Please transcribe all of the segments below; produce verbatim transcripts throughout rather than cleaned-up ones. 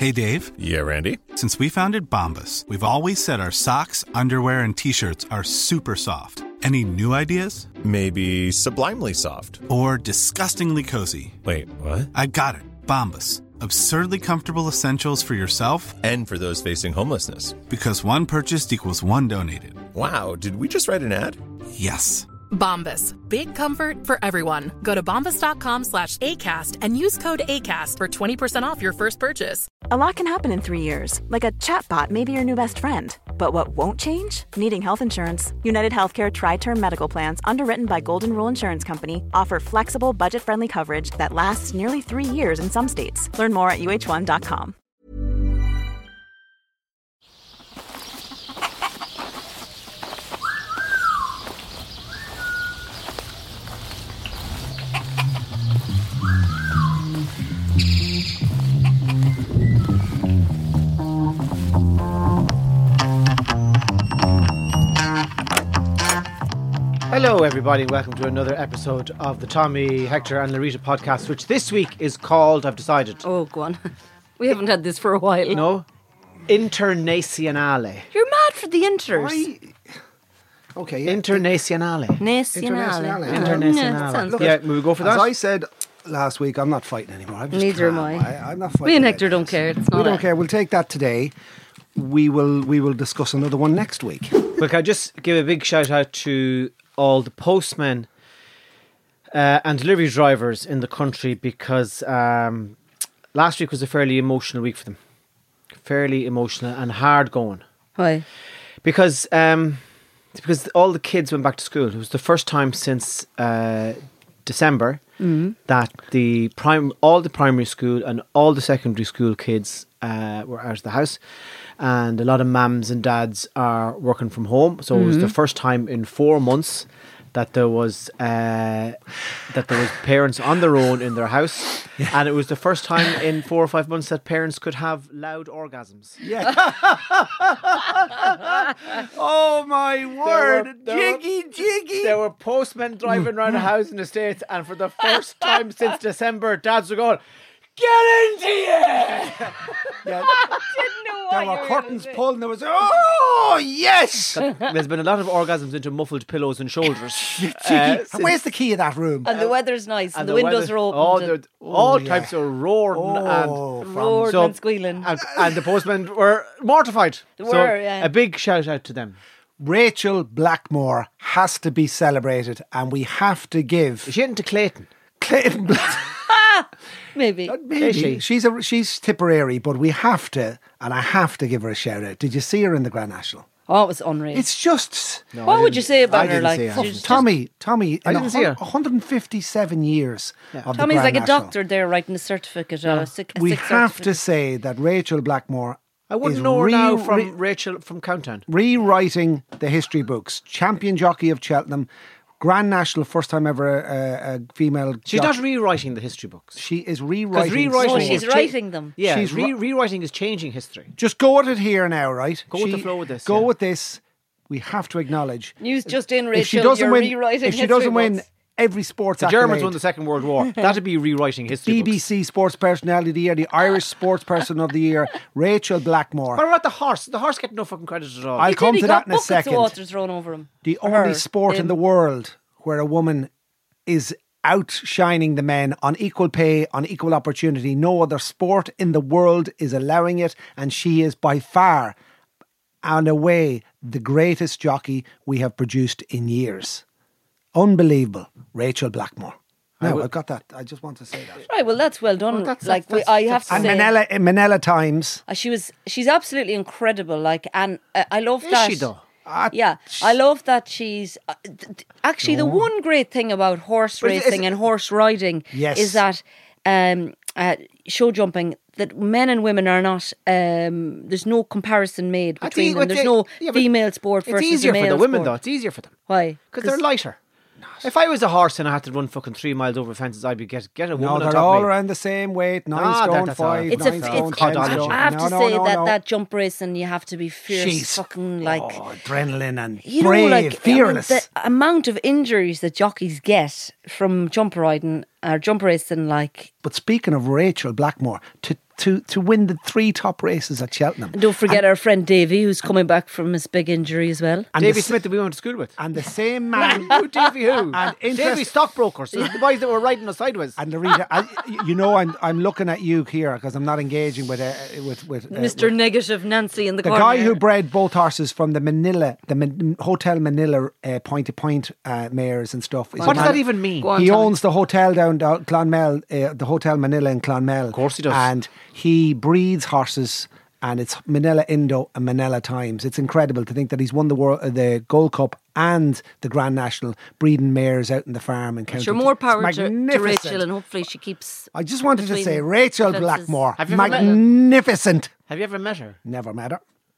Hey, Dave. Yeah, Randy? Since we founded Bombas, we've always said our socks, underwear, and T-shirts are super soft. Any new ideas? Maybe sublimely soft. Or disgustingly cozy. Wait, what? I got it. Bombas. Absurdly comfortable essentials for yourself and for those facing homelessness. Because one purchased equals one donated. Wow, did we just write an ad? Yes. Bombas. Big comfort for everyone. Go to bombas.com slash ACAST and use code ACAST for twenty percent off your first purchase. A lot can happen in three years. Like a chatbot may be your new best friend. But what won't change? Needing health insurance. United Healthcare Tri-Term Medical Plans, underwritten by Golden Rule Insurance Company, offer flexible, budget-friendly coverage that lasts nearly three years in some states. Learn more at U H one dot com. Hello everybody, welcome to another episode of the Tommy, Hector and Larita podcast, which this week is called, I've decided. Oh, go on. We haven't had this for a while. No? Internazionale. You're mad for the Inters. Why? Okay. Yeah. Internazionale. Nationale. Internazionale. Internazionale. Look, yeah, will we go for that? As I said last week, I'm not fighting anymore. I'm just Neither am calm. I. I. I'm not fighting. Me and Hector don't care. It's not we don't a- care. We'll take that today. We will. We will discuss another one next week. Look, I just give a big shout out to all the postmen uh, and delivery drivers in the country, because um, last week was a fairly emotional week for them. Fairly emotional and hard going. Why? Because um, because all the kids went back to school. It was the first time since uh, December Mm-hmm. that the prime all the primary school and all the secondary school kids uh, were out of the house, and a lot of mums and dads are working from home. So it was the first time in four months that there was uh, that there was parents on their own in their house, and it was the first time in four or five months that parents could have loud orgasms. Yeah. Oh my word! there were- jiggy, jiggy. There were postmen driving around the house in the States, and for the first time since December, dads were going, "Get into it!" Yeah. Didn't know There were curtains pulled, and there was oh yes. There's been a lot of orgasms into muffled pillows and shoulders. Uh, Jiggy. Where's the key of that room? And the weather's nice, and, and the, windows weather- are open. Oh, and there- all yeah. types of roaring Oh, and from- roaring so- and squealing. and, and the postmen were mortified. They so were, yeah. a big shout out to them. Rachel Blackmore has to be celebrated, and we have to give She went to Clayton. Clayton Black. Maybe. Maybe Is she? she's a she's Tipperary, but we have to, and I have to give her a shout out. Did you see her in the Grand National? Oh, it was unreal. It's just what would you say about I her? didn't Like, see her. she's just- Tommy. Tommy, I in didn't see her. one hundred fifty-seven years of the Tommy's Grand like a National. doctor there writing a certificate. Uh, a sick, a We sick have to certificate. say that Rachel Blackmore I wouldn't is know her now re- from re- Rachel from Countdown. rewriting the history books. Champion jockey of Cheltenham, Grand National, first time ever a, a female. She's jockey. not rewriting the history books. She is rewriting. rewriting Oh, is she's cha- writing them. Yeah, She's re- ri- rewriting is changing history. Just go with it here now, right? Go with the flow with this, Go yeah. with this. We have to acknowledge. News just in, Rachel. If she doesn't you're win, rewriting if she history doesn't win books. every sports The Germans accolade, won the Second World War. That'd be rewriting history. B B books. C Sports Personality of the Year, the Irish Sports Person of the Year, Rachel Blackmore. What about the horse? The horse get no fucking credit at all. I'll He come did, he to got that in a buckets second. of water thrown over him. The Or only her. sport in Him. the world where a woman is outshining the men on equal pay, on equal opportunity. No other sport in the world is allowing it, and she is by far and away the greatest jockey we have produced in years. Unbelievable, Rachel Blackmore. No, I've got that. I just want to say that. Right, well, that's well done. Well, that's- like, that's- we, I have to And say, Manila, in Manila Times. uh, she was, she's absolutely incredible. Like, and uh, I love Is that. she though? Ah, Yeah, I love that she's uh, th- th- actually the one great thing about horse But it's- racing it's- and horse riding Yes. is that um, uh, show jumping, that men and women are not. Um, there's no comparison made That's between e- them. it's There's e- no yeah, but female sport It's versus easier a male for the women sport. though. It's easier for them Why? because they're lighter. If I was a horse and I had to run fucking three miles over fences, I'd be get get a woman No, on they're top all of me. around the same weight. Nine Ah, that- stone that's all right. five, It's a, nine it's, stone it's- ten I- stone. I have No, to no, say no, that no. that jump race and you have to be fierce, She's fucking like oh, adrenaline and you brave, know, like fearless. I mean, the amount of injuries that jockeys get from jump riding or jump racing, like. But speaking of Rachel Blackmore, to to to win the three top races at Cheltenham. And don't forget and, our friend Davy, who's coming back from his big injury as well. And Davy Smith that we went to school with. And the same man. Who, Davy who? And Davy stockbrokers. So the boys that were riding us sideways. And Larita, I, you know, I'm I'm looking at you here because I'm not engaging with uh, with with uh, Mister with Negative Nancy in the, the corner. guy who bred both horses from the Manila, the Man- Hotel Manila uh, point to point uh, mares and stuff. What does that even mean? On, he Tommy. owns the hotel down, down Clonmel, uh, the Hotel Manila in Clonmel. Of course he does. And he breeds horses, and it's Manila Indo and Manila Times. It's incredible to think that he's won the world, uh, the Gold Cup and the Grand National breeding mares out in the farm in County. Sure, more power It's to, to magnificent. Rachel, and hopefully she keeps. I just wanted to between say, Rachel fences. Blackmore, Have you ever met her? magnificent. Have you ever met her? Never met her.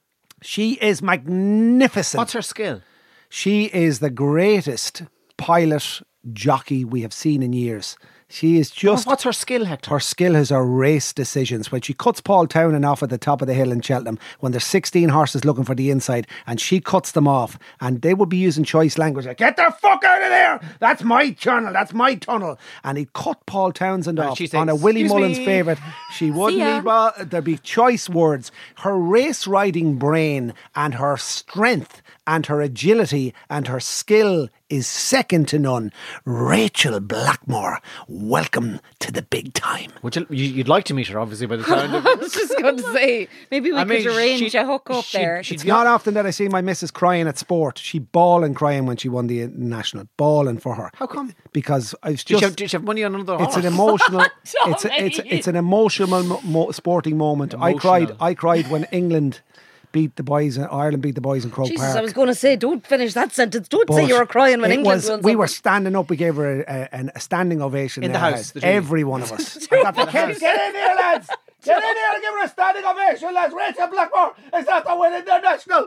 She is magnificent. What's her skill? She is the greatest pilot jockey we have seen in years. She is just... What's her skill, Hector? Her skill is her race decisions. When she cuts Paul Townend off at the top of the hill in Cheltenham, when there's sixteen horses looking for the inside, and she cuts them off, and they would be using choice language like, get the fuck out of there! That's my channel, that's my tunnel. And he'd cut Paul Townsend And off she'd say, on a Willie "Excuse Mullins me." favourite. She wouldn't ya. need, well, there'd be choice words. Her race riding brain and her strength and her agility and her skill is second to none. Rachel Blackmore, welcome to the big time. Would you, you, you'd like to meet her, obviously, by the sound of I was just going to say, maybe we I could mean, arrange she'd- a hook up she'd- there. she'd It's be not on- often that I see my missus crying at sport. She bawling crying when she won the national. Bawling for her. How come? Because I was Did she, just... have, did she have money on another horse? It's an emotional. it's, a, it's it's an emotional mo- mo- sporting moment. I cried. Emotional. I cried when England beat the boys. In, Ireland beat the boys in Croke Jesus, Park. I was going to say, don't finish that sentence. Don't say But you were crying when it England was, won we something. were standing up. We gave her a, a, a standing ovation In the there, house, lads. the two of you. Every one of us. I got the kids, get in here, lads. Get in here and give her a standing ovation, lads. Rachel Blackmore is at the winning international.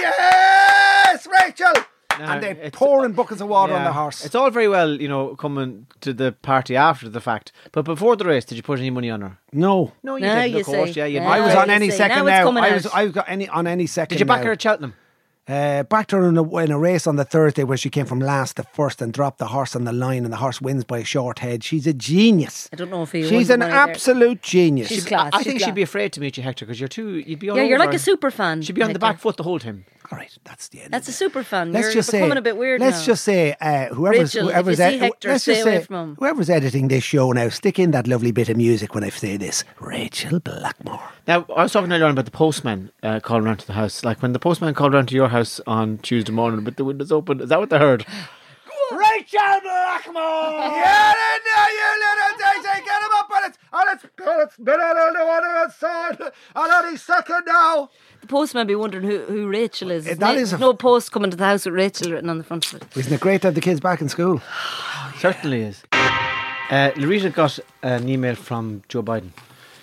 Yes, Rachel. No, and they it's- pouring buckets of water on Yeah. the horse. It's all very well, you know, coming to the party after the fact. But before the race, did you put any money on her? no. No, you No, didn't, you of course. say. Yeah, you No, I was you on any see. second Now it's now. coming I was. out. I got any on any second. Did you back now. her at Cheltenham? Uh, backed her in a, in a race on the Thursday where she came from last to first and dropped the horse on the line, and the horse wins by a short head. She's a genius. I don't know if he She's won the an money there. absolute genius. She's class. I she's think class. she'd be afraid to meet you, Hector, because you're too. You'd be all Yeah, you're over like her. a super fan. She'd be on the Hector. back foot the whole time. All right, that's the end. That's a of it. super fan. Let's You're just becoming say. a bit weird Let's now. just say, uh, whoever's Rachel, if whoever's you see ed- Hector, let's stay just away say from him. whoever's editing this show now, stick in that lovely bit of music when I say this. Rachel Blackmore. Now, I was talking earlier on about the postman uh, calling around to the house. Like when the postman called around to your house on Tuesday morning, but the windows open. Is that what they heard? Rachel Blackmore! Get in there, you little daisy! Get him up on it! And it's, and it's been on the one outside. And any second now. The postman be wondering who, who Rachel is. Eh, that There's is a- no post coming to the house with Rachel written on the front of it. Isn't it great to have the kids back in school? Certainly is. Uh, Larita got an email from Joe Biden.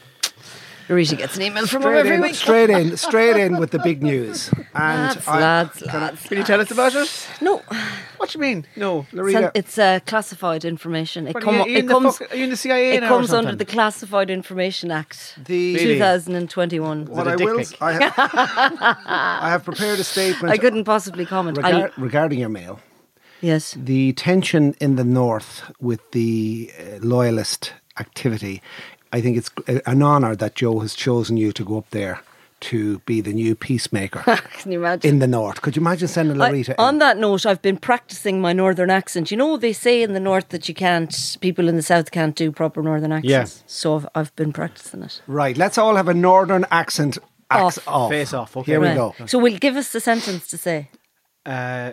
Larita gets an email from him Straight every in, week. straight in, straight in with the big news. And Lads, I- lads, lads. Can you tell us about it? No, What do you mean? No. Larita, it's uh, classified information. It, What, come, are you, are you it in the comes, fuck- are you in the C I A it now or comes under something? the Classified Information Act, the Really? two thousand twenty-one. what it a I dick will, pic? I have, I have prepared a statement I couldn't possibly comment. I, regar- regarding your mail. yes. The tension in the north with the uh, loyalist activity. I think it's an honour that Joe has chosen you to go up there to be the new peacemaker Can you imagine? in the north. Could you imagine sending I- Larita in? on that note, I've been practicing my northern accent. You know, they say in the north that you can't, people in the south can't do proper northern accents. Yeah. So I've, I've been practicing it. Right, let's all have a northern accent. Ax- Off. off. Face off, okay. Here we Right. go. So we'll give us the sentence to say. Uh,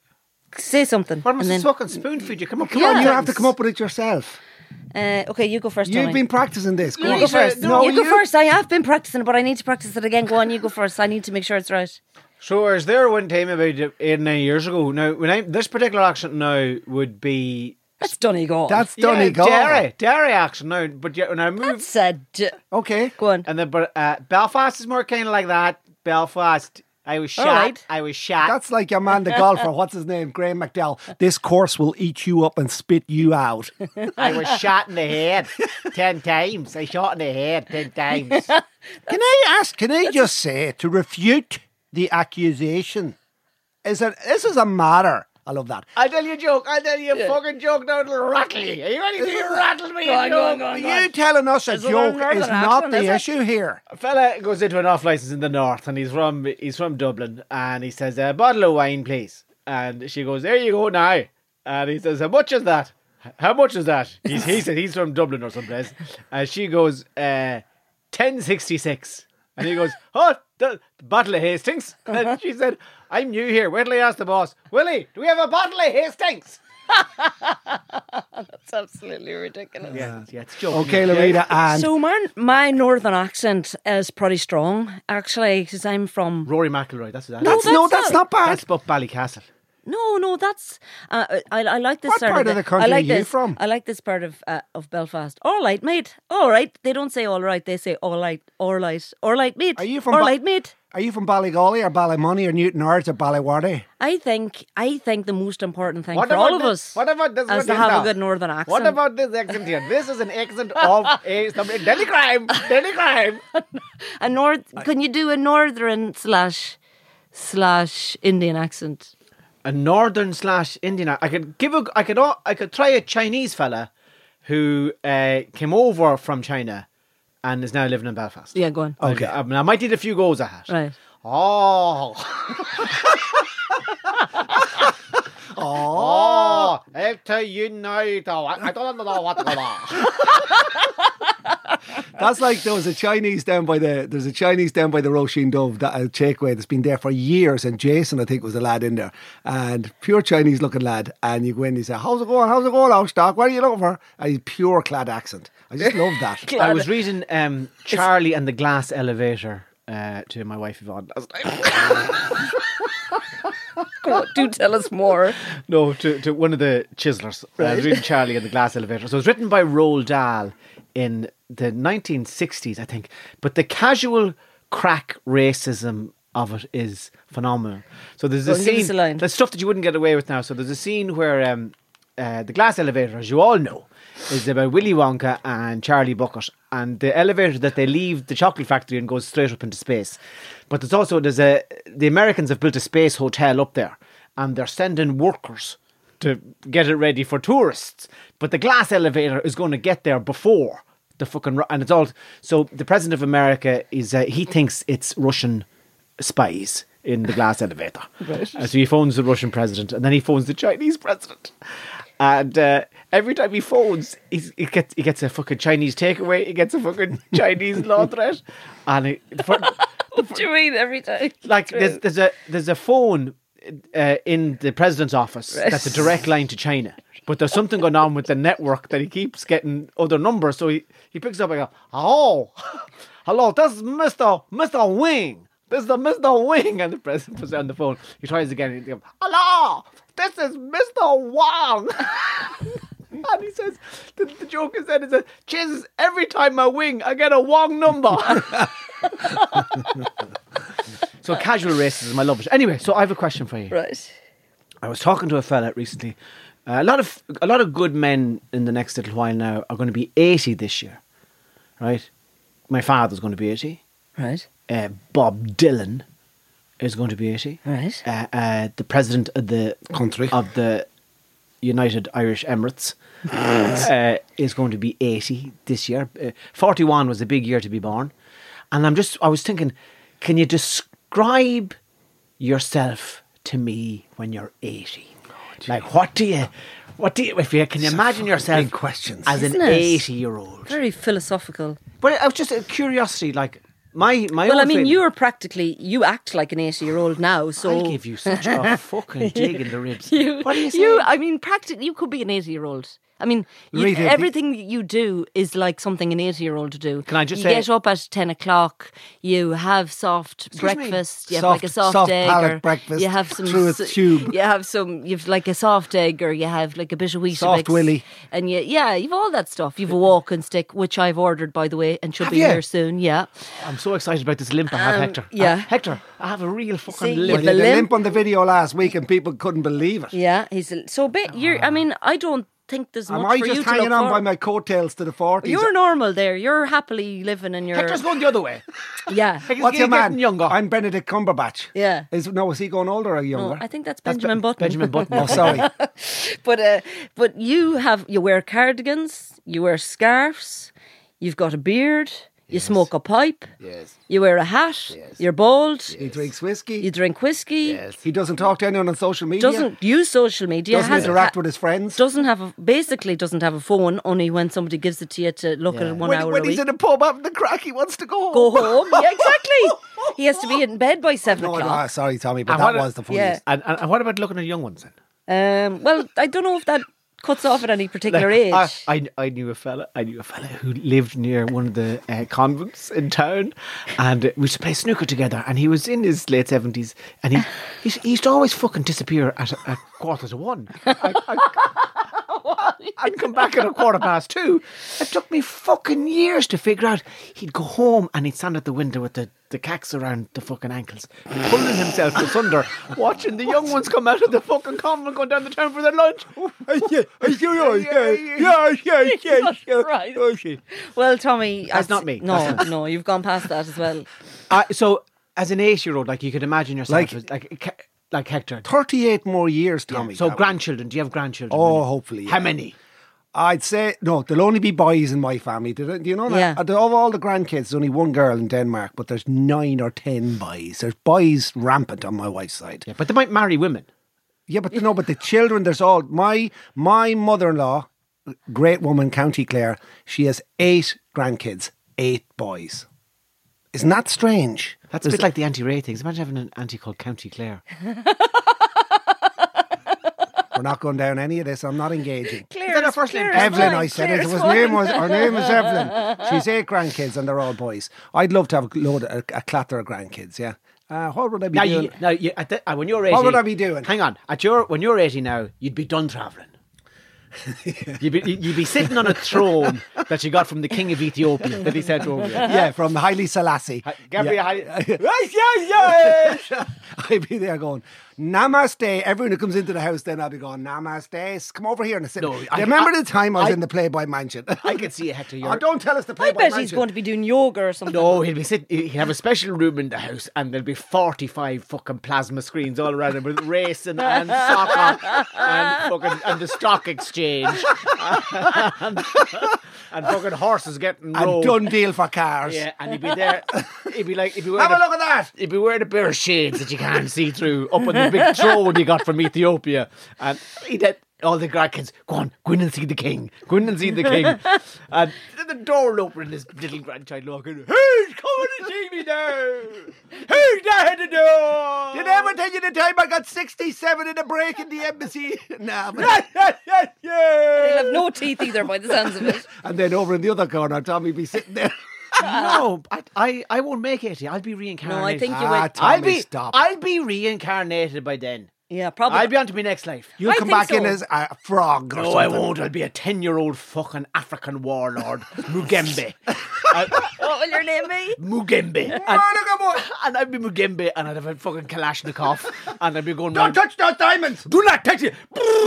Say something. what must and I then, fucking spoon feed you? Come on, Come come on, on. you have to come up with it yourself. uh, okay, you go first. You've Tony. been practicing this. Go You on. go first. No, you go you- first. I have been practicing it, but I need to practice it again. Go on, you go first. I need to make sure it's right. So I was there one time about eight or nine years ago. Now, when I this particular accent now would be That's Donegal. That's yeah, Donegal. Derry, Derry accent now. But yeah, when I moved, That's a d- Okay. Go on. and then but uh, Belfast is more kind of like that. Belfast, I was shot. All right. I was shot. That's like your man, the golfer. What's his name? Graham McDowell. This course will eat you up and spit you out. I was shot in the head ten times. I shot in the head ten times. Can I ask, can I just say, to refute the accusation, is that this is a matter I love that. I'll tell you a joke. I'll tell you a fucking joke now. It'll rattle you. Are you ready to rattle me? Go on, go on, go on, go on. You telling us a Is it joke a northern is not accent, the is it? issue here. A fella goes into an off license in the north, and he's from he's from Dublin, and he says, "A bottle of wine, please." And she goes, "There you go now." And he says, "How much is that?" "How much is that?" He's, he said he's from Dublin or someplace. And she goes, uh, ten sixty-six. And he goes, "Oh, the, the bottle of Hastings." And she said, "I'm new here. Wait till I ask the boss. Willie, do we have a bottle of Hastings?" That's absolutely ridiculous. Yeah, yeah, it's joking. Okay, Loretta, and So my, my northern accent is pretty strong, actually, because I'm from... Rory McIlroy, that's that. that's, that's no, not- that's not bad. That's up Ballycastle. No, no, that's... Uh, I, I like this What sort part of... of the country I like are you this, from? I like this part of uh, of Belfast. All right, mate. All right. They don't say all right, they say all right, all right, all right, mate. Are you from All Ba- right, mate. Are you from Ballygolly or Ballymoney or Newton Ards or Ballywardy? I think I think the most important thing What for about all of this- us what about this is one to here have now? a good northern accent. What about this accent here? This is an accent of a somebody, Delhi crime. Delhi crime. a north? Can you do a northern slash slash Indian accent? A northern slash Indian. I could give a. I could. al- I could try a Chinese fella who uh, came over from China and is now living in Belfast. Yeah, go on. Okay. I, mean, I might need a few goes at it. Right. Oh. Oh, after you know, I don't know what to go. That's like there was a Chinese down by the there's a Chinese down by the Roisin Dove that a takeaway that's been there for years, and Jason I think was the lad in there, and pure Chinese looking lad, and you go in and you say, "How's it going? How's it going, Outstock? What are you looking for?" And he's pure clad accent. I just love that. I was reading um, Charlie and the Glass Elevator uh, to my wife Yvonne last night. Go on, do tell us more. No, to, to one of the chiselers. Uh, I was reading Charlie and the Glass Elevator. So it was written by Roald Dahl in the nineteen sixties, I think. But the casual crack racism of it is phenomenal. So there's a Go on, give us scene, a line. there's stuff that you wouldn't get away with now. So there's a scene where um, uh, the Glass Elevator, as you all know, is about Willy Wonka and Charlie Bucket, and the elevator that they leave the chocolate factory and goes straight up into space. But there's also there's a the Americans have built a space hotel up there, and they're sending workers to get it ready for tourists. But the glass elevator is going to get there before the fucking Ru- and it's all so. The president of America is uh, he thinks it's Russian spies in the glass elevator. Right. And so he phones the Russian president, and then he phones the Chinese president. And uh, every time he phones, he's, he gets he gets a fucking Chinese takeaway. He gets a fucking Chinese law threat, and he, for, What do you mean every time? like there's, there's a there's a phone uh, in the president's office Right. that's a direct line to China. But there's something going on with the network that he keeps getting other numbers. So he, he picks up and goes, "Oh, hello, this is Mister Mister Wing. This is the Mister Wing." And the president was on the phone. He tries again. And he goes, "Hello, this is Mister Wang." And he says, the, the joke is that it says, "Jesus, every time I wing, I get a Wang number." So casual racism, I love it. Anyway, so I have a question for you. Right. I was talking to a fella recently. Uh, a lot of a lot of good men in the next little while now are going to be eighty this year, right? My father's going to be eighty. Right. Uh, Bob Dylan is going to be eighty. Right. Uh, uh, the president of the Country. of the United Irish Emirates uh, is going to be eighty this year. Uh, Forty-one was a big year to be born, and I'm just I was thinking, can you describe yourself to me when you're eighty? Like, what do you, what do you, if you can you imagine yourself big questions. as Isn't an it? eighty-year-old? Very philosophical. But I was just a curiosity, like my my. Well, own I mean, feeling- you're practically, you act like an eighty-year-old now, so... I'll give you such a fucking dig in the ribs. You, What are you you, saying? I mean, practically, you could be an eighty-year-old. I mean, you, Rita, the- everything that you do is like something an eighty-year-old to do. Can I just you say- get up at ten o'clock, you have soft Excuse me? breakfast, you have Soft- like a soft, soft egg, palate or breakfast you have some through a s- tube. You have some, you've like a soft egg, or you have like a bit of Weetabix. Soft willy. And you, yeah, you've all that stuff. You've a walking stick, which I've ordered, by the way, and should Have be you? here soon. Yeah. I'm so excited about this limp I have, Um, Hector. yeah. Uh, Hector, I have a real fucking See, limp. you- Well, the you had a limp- limp on the video last week and people couldn't believe it. Yeah, he's a, so a bit. You're. I mean, I don't think there's Am much I for just you to hanging look on by for. my coattails to the forties? You're normal there. You're happily living in your... Hector's going the other way. Yeah. What's your man? Younger. I'm Benedict Cumberbatch. Yeah. Is no? Is he going older or younger? No, I think that's Benjamin Button. Benjamin Button. Oh, sorry. But uh, but you have you wear cardigans, you wear scarves, you've got a beard, you smoke a pipe, Yes. you wear a hat, you're bald, He drinks whiskey. you drink whiskey, Yes. He doesn't talk to anyone on social media. doesn't use social media, Doesn't has- interact ha- with his friends. doesn't have a, basically doesn't have a phone. Only when somebody gives it to you to look at Yeah. it one when hour when a he's week. in a pub having the crack, he wants to go home. Go home, yeah, exactly. He has to be in bed by seven No, no, o'clock. sorry, Tommy, but And that what- was the Yeah. funniest. And, and, and what about looking at young ones then? Um, well, I don't know if that cuts off at any particular age. I, I, I knew a fella. I knew a fella who lived near one of the uh, convents in town, and uh, we used to play snooker together. And he was in his late seventies, and he he, he used to always fucking disappear at a, a quarter to one. I, I, I'd come back at a quarter past two. It took me fucking years to figure out. He'd go home and he'd stand at the window with the, the cacks around the fucking ankles, pulling himself asunder, watching the young ones come out of the fucking convent going down the town for their lunch. yeah, yeah, yeah, yeah, yeah. Right. Oh, shit. Well, Tommy, That's I'd not s- me. No, That's no, you've gone past that as well. Uh, so, as an eight-year-old, like you could imagine yourself Like- as, like Ke- like Hector. thirty-eight more years, Yeah. Tommy. So That- grandchildren? Do you have grandchildren? Oh, Will you? hopefully, How yeah. many? I'd say, no, there'll only be boys in my family. Do do you know that? Yeah. Of all the grandkids, there's only one girl in Denmark, but there's nine or ten boys. There's boys rampant on my wife's side. Yeah, but they might marry women. Yeah, but no, but the children, there's all my my mother-in-law, great woman, County Clare. She has eight grandkids, eight boys. Isn't that strange? That's a bit like the anti-ratings. Imagine having an auntie called County Clare. We're not going down any of this. I'm not engaging. Claire's, Is that her first name? Claire's Evelyn, fine, I said it. Claire's It was fine. name was her name is Evelyn. She's eight grandkids and they're all boys. I'd love to have a load, a, a clatter of grandkids. Yeah. Uh, what would I be Now, doing? you, now you, at the, uh, when you're eighty, What would I be doing? Hang on. At your when you're eighty now, you'd be done travelling. You'd be you'd be sitting on a throne that you got from the king of Ethiopia that he sent over. Yeah, from Haile Selassie. Gabriel Yeah. Haile- Yes, yes, yes. I'd be there going, Namaste. Everyone who comes into the house, then I'll be going, Namaste. Come over here and sit. No, Do you I- remember I- the time I was I- in the Playboy Mansion? I can see it, Hector. You're, Oh, don't tell us the I Playboy bet Mansion. he's going to be doing yoga or something. No, he'll be sitting. He'll have a special room in the house, and there'll be forty-five fucking plasma screens all around him with racing and soccer and fucking and the stock exchange and, and fucking horses getting And rode. done deal for cars. Yeah, and he'd be there. He'd be like, he'd be wearing Have a look at that. He'd be wearing a pair of shades that you can't see through up on the big throne he got from Ethiopia, and he did. All the grandkids, go on, go in and see the king. Go in and see the king. And then the door will open and this little grandchild walking, who's coming to see me now? Who's there at the door? Did I ever tell you the time I got sixty-seven in a break in the embassy? Nah, but... He'll have no teeth either by the sounds of it. And then over in the other corner, Tommy be sitting there. No, I, I, I won't make it. I'll be reincarnated. No, I think you Ah, will. Tommy, I'll be, stop. I'll be reincarnated by then. Yeah, probably. I'll be on to my next life. You'll I come think back in so. as a frog or No, something. I won't. I'll be a ten-year-old fucking African warlord, Mugembe. I- What will your name be? Mugembe. And, and I'd be Mugembe and I'd have a fucking Kalashnikov and I'd be going Don't round, touch those diamonds! do not touch it!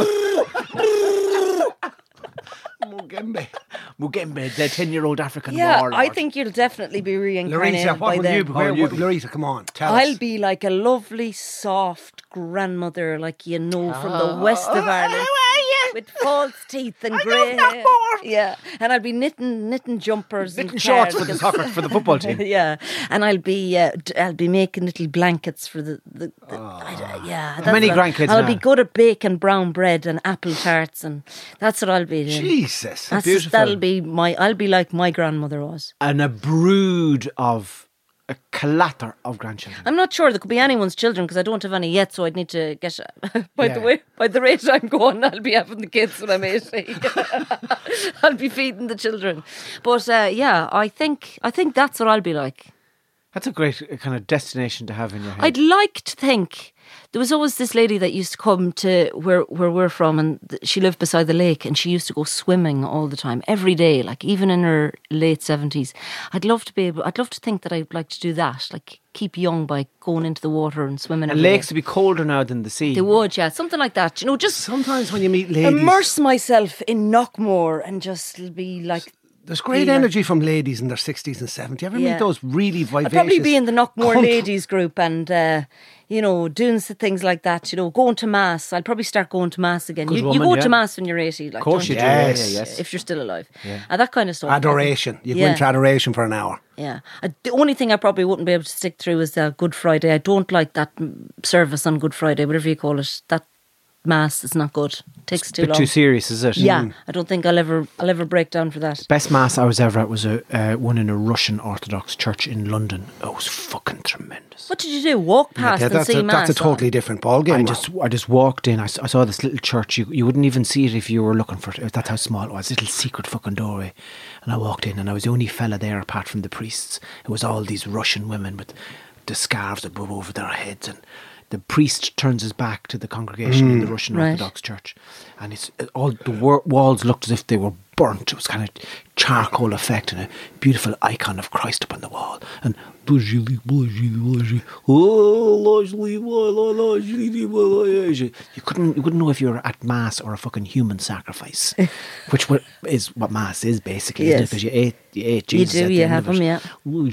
Mugembe. Mugembe, the ten-year-old African Yeah, warlord. I think you'll definitely be reincarnated Larissa, by what will then. you be? Where will you Larissa, come on, tell I'll us. be like a lovely, soft grandmother, like you know from Ah. the west of Ireland, with false teeth and grey hair. Yeah, and I'll be knitting, knitting jumpers, Knitting and shorts for the cardigans. soccer, for the football team. Yeah, and I'll be, uh, d- I'll be making little blankets for the, the, the I, yeah. that's many what I'll- grandkids I'll now? be good at baking brown bread and apple tarts, and that's what I'll be doing. Jesus. That's beautiful. That'll be my. I'll be like my grandmother was. And a brood of, a clatter of grandchildren. I'm not sure there could be anyone's children because I don't have any yet, so I'd need to get. By Yeah. the way, by the rate I'm going, I'll be having the kids when I'm eighty. I'll be feeding the children. But uh, yeah, I think I think that's what I'll be like. That's a great uh, kind of destination to have in your head. I'd like to think there was always this lady that used to come to where where we're from, and th- she lived beside the lake, and she used to go swimming all the time, every day, like even in her late seventies. I'd love to be able. I'd love to think that I'd like to do that, like keep young by going into the water and swimming. and every lakes day. would be colder now than the sea. They would, yeah, something like that. You know, just Sometimes when you meet ladies, immerse myself in Knockmore and just be like. there's great be like- energy from ladies in their sixties and seventies. You ever Yeah. meet those really vivacious? I'd probably be in the Knockmore cunt- ladies group and, uh, you know, doing s- things like that, you know, going to Mass. I'll probably start going to Mass again. Good You, you woman, go yeah. to Mass when you're eighty. Like, Of course don't you do. Yes. Yeah, yeah, yes. If you're still alive. And that kind of stuff. Adoration. You go Yeah. into adoration for an hour. Yeah. I, the only thing I probably wouldn't be able to stick through is uh, Good Friday. I don't like that mm, service on Good Friday, whatever you call it. That Mass is not good. It takes too bit long. too serious, is it? Yeah. I don't think I'll ever I'll ever break down for that. Best mass I was ever at was a uh, one in a Russian Orthodox church in London. It was fucking tremendous. What did you do? Walk past Yeah, and that's, see a, Mass? that's a totally different ballgame. I man. just I just walked in. I, s- I saw this little church. You you wouldn't even see it if you were looking for it. That's how small it was. Little secret fucking doorway. And I walked in, and I was the only fella there apart from the priests. It was all these Russian women with the scarves above over their heads, and the priest turns his back to the congregation in the Russian Right. Orthodox church, and it's all the wa- walls looked as if they were burnt. It was kind of charcoal effect and a beautiful icon of Christ up on the wall. And you couldn't you couldn't know if you were at mass or a fucking human sacrifice, which what is what mass is basically, isn't it? Yes. Because you ate you ate You Jesus. do, at the you end have of it. him, yeah.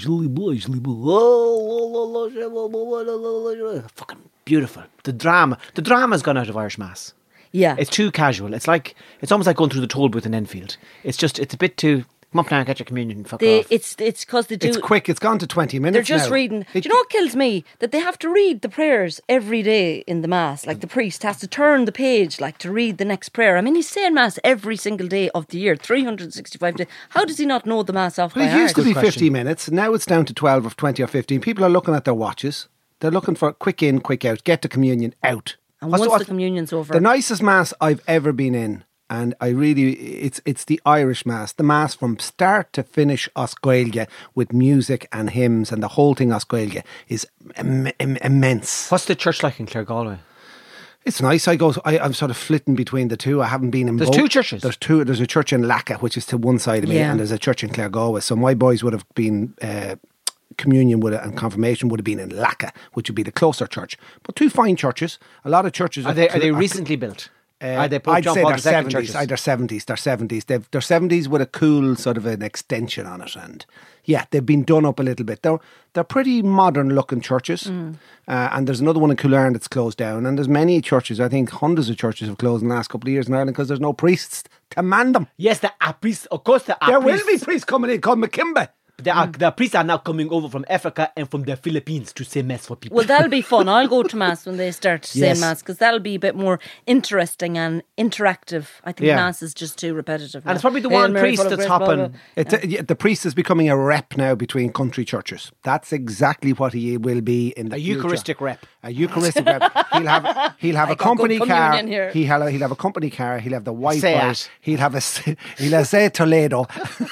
Fucking beautiful. The drama, the drama's gone out of Irish mass. Yeah. It's too casual. It's like it's almost like going through the toll booth in Enfield. It's just it's a bit too. Come up now and get your communion. And fuck They, off. it's it's because they do. It's quick. It's gone to twenty minutes. They're just now. reading. It- Do you know what kills me? That they have to read the prayers every day in the Mass. Like the priest has to turn the page, like to read the next prayer. I mean, he's saying Mass every single day of the year, three hundred sixty-five days. How does he not know the Mass off Well, by it used heart? to be question. fifty minutes. Now it's down to twelve or twenty or fifteen. People are looking at their watches. They're looking for quick in, quick out. Get to communion, out. And What's- once what's- the communion's over, The nicest mass I've ever been in, and I really, it's it's the Irish mass. The mass from start to finish, Oscoilge, with music and hymns, and the whole thing Oscoilge is Im- Im- immense. What's the church like in Claregalway? It's nice. I go. I, I'm sort of flitting between the two. I haven't been in. There's both. two churches? There's two. There's a church in Lacca, which is to one side of me, Yeah. and there's a church in Claregalway. So my boys would have been. Uh, communion would have, and confirmation would have been in Lacca, which would be the closer church. But two fine churches. A lot of churches Are they are they are- recently built? uh, are they Pope I'd John say Paul they're the Second seventies. churches? Either seventies. They're seventies. They've, they're seventies with a cool sort of an extension on it, and yeah, they've been done up a little bit. They're they're pretty modern looking churches, Mm. uh, and there's another one in Coolern that's closed down, and there's many churches. I think hundreds of churches have closed in the last couple of years in Ireland because there's no priests to man them. Yes, the are priests. Of course, the are There priests. will be priests coming in called McKimber. The, are, the priests are now coming over from Africa and from the Philippines to say mass for people. well, that'll be fun. I'll go to Mass when they start saying Yes. Mass because that'll be a bit more interesting and interactive. I think Yeah. Mass is just too repetitive. And it's now. probably the Hail one Mary, priest full of that's grace, blah, blah, hopping- blah. It's a, yeah, the priest is becoming a rep now between country churches. That's exactly what he will be in the A future. Eucharistic rep. A Eucharistic rep. He'll have he'll have I a got company good car. communion here. He'll have, he'll have a company car. He'll have the white Seat. bike. He'll have a s- he'll have a Toledo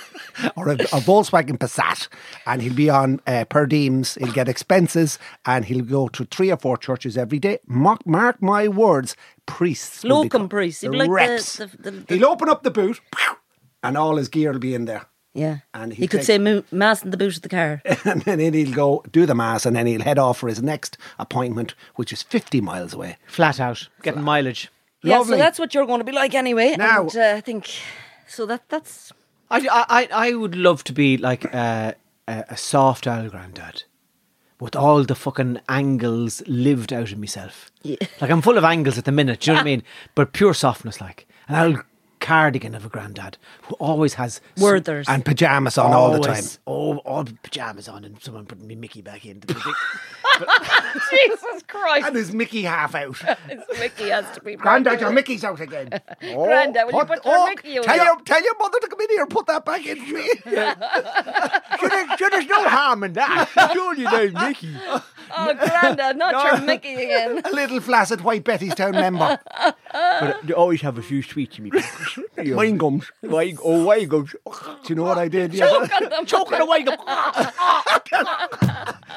or a, a Volkswagen Passat, and he'll be on uh, per diems. He'll get expenses, and he'll go to three or four churches every day. Mark, mark my words, priests, will Locum become priests. He'll the be like the- reps. the- the- the- He'll open up the boot, and all his gear will be in there. Yeah. And he he could takes- say mo- Mass in the boot of the car. And then he'll go do the mass, and then he'll head off for his next appointment, which is fifty miles away. Flat out, getting mileage. Yeah, Lovely. so that's what you're going to be like anyway. Now- and, uh, I think so. That that's I, I, I would love to be like a, a, a soft old granddad with all the fucking angles lived out of myself. Yeah. Like I'm full of angles at the minute, do you know what I mean? But pure softness, like an old cardigan of a granddad who always has some- Werthers. And pyjamas on all the time. always- Oh, all pyjamas on and someone putting me Mickey back in. Jesus Christ. And his Mickey half out. It's Mickey has to be. Grandad, your Mickey's out again. Oh, Grandad, will you put your Mickey away? tell your, tell your mother to come in here and put that back in for me. sure, there's, sure, there's no harm in that. Surely there's Mickey. Oh, Grandad, not your Mickey again. A little flaccid white Bettystown member. But they always have a few sweets in me. Wine gums. Why, oh, why goes? Do you know what I did? Choke on them. Choking away.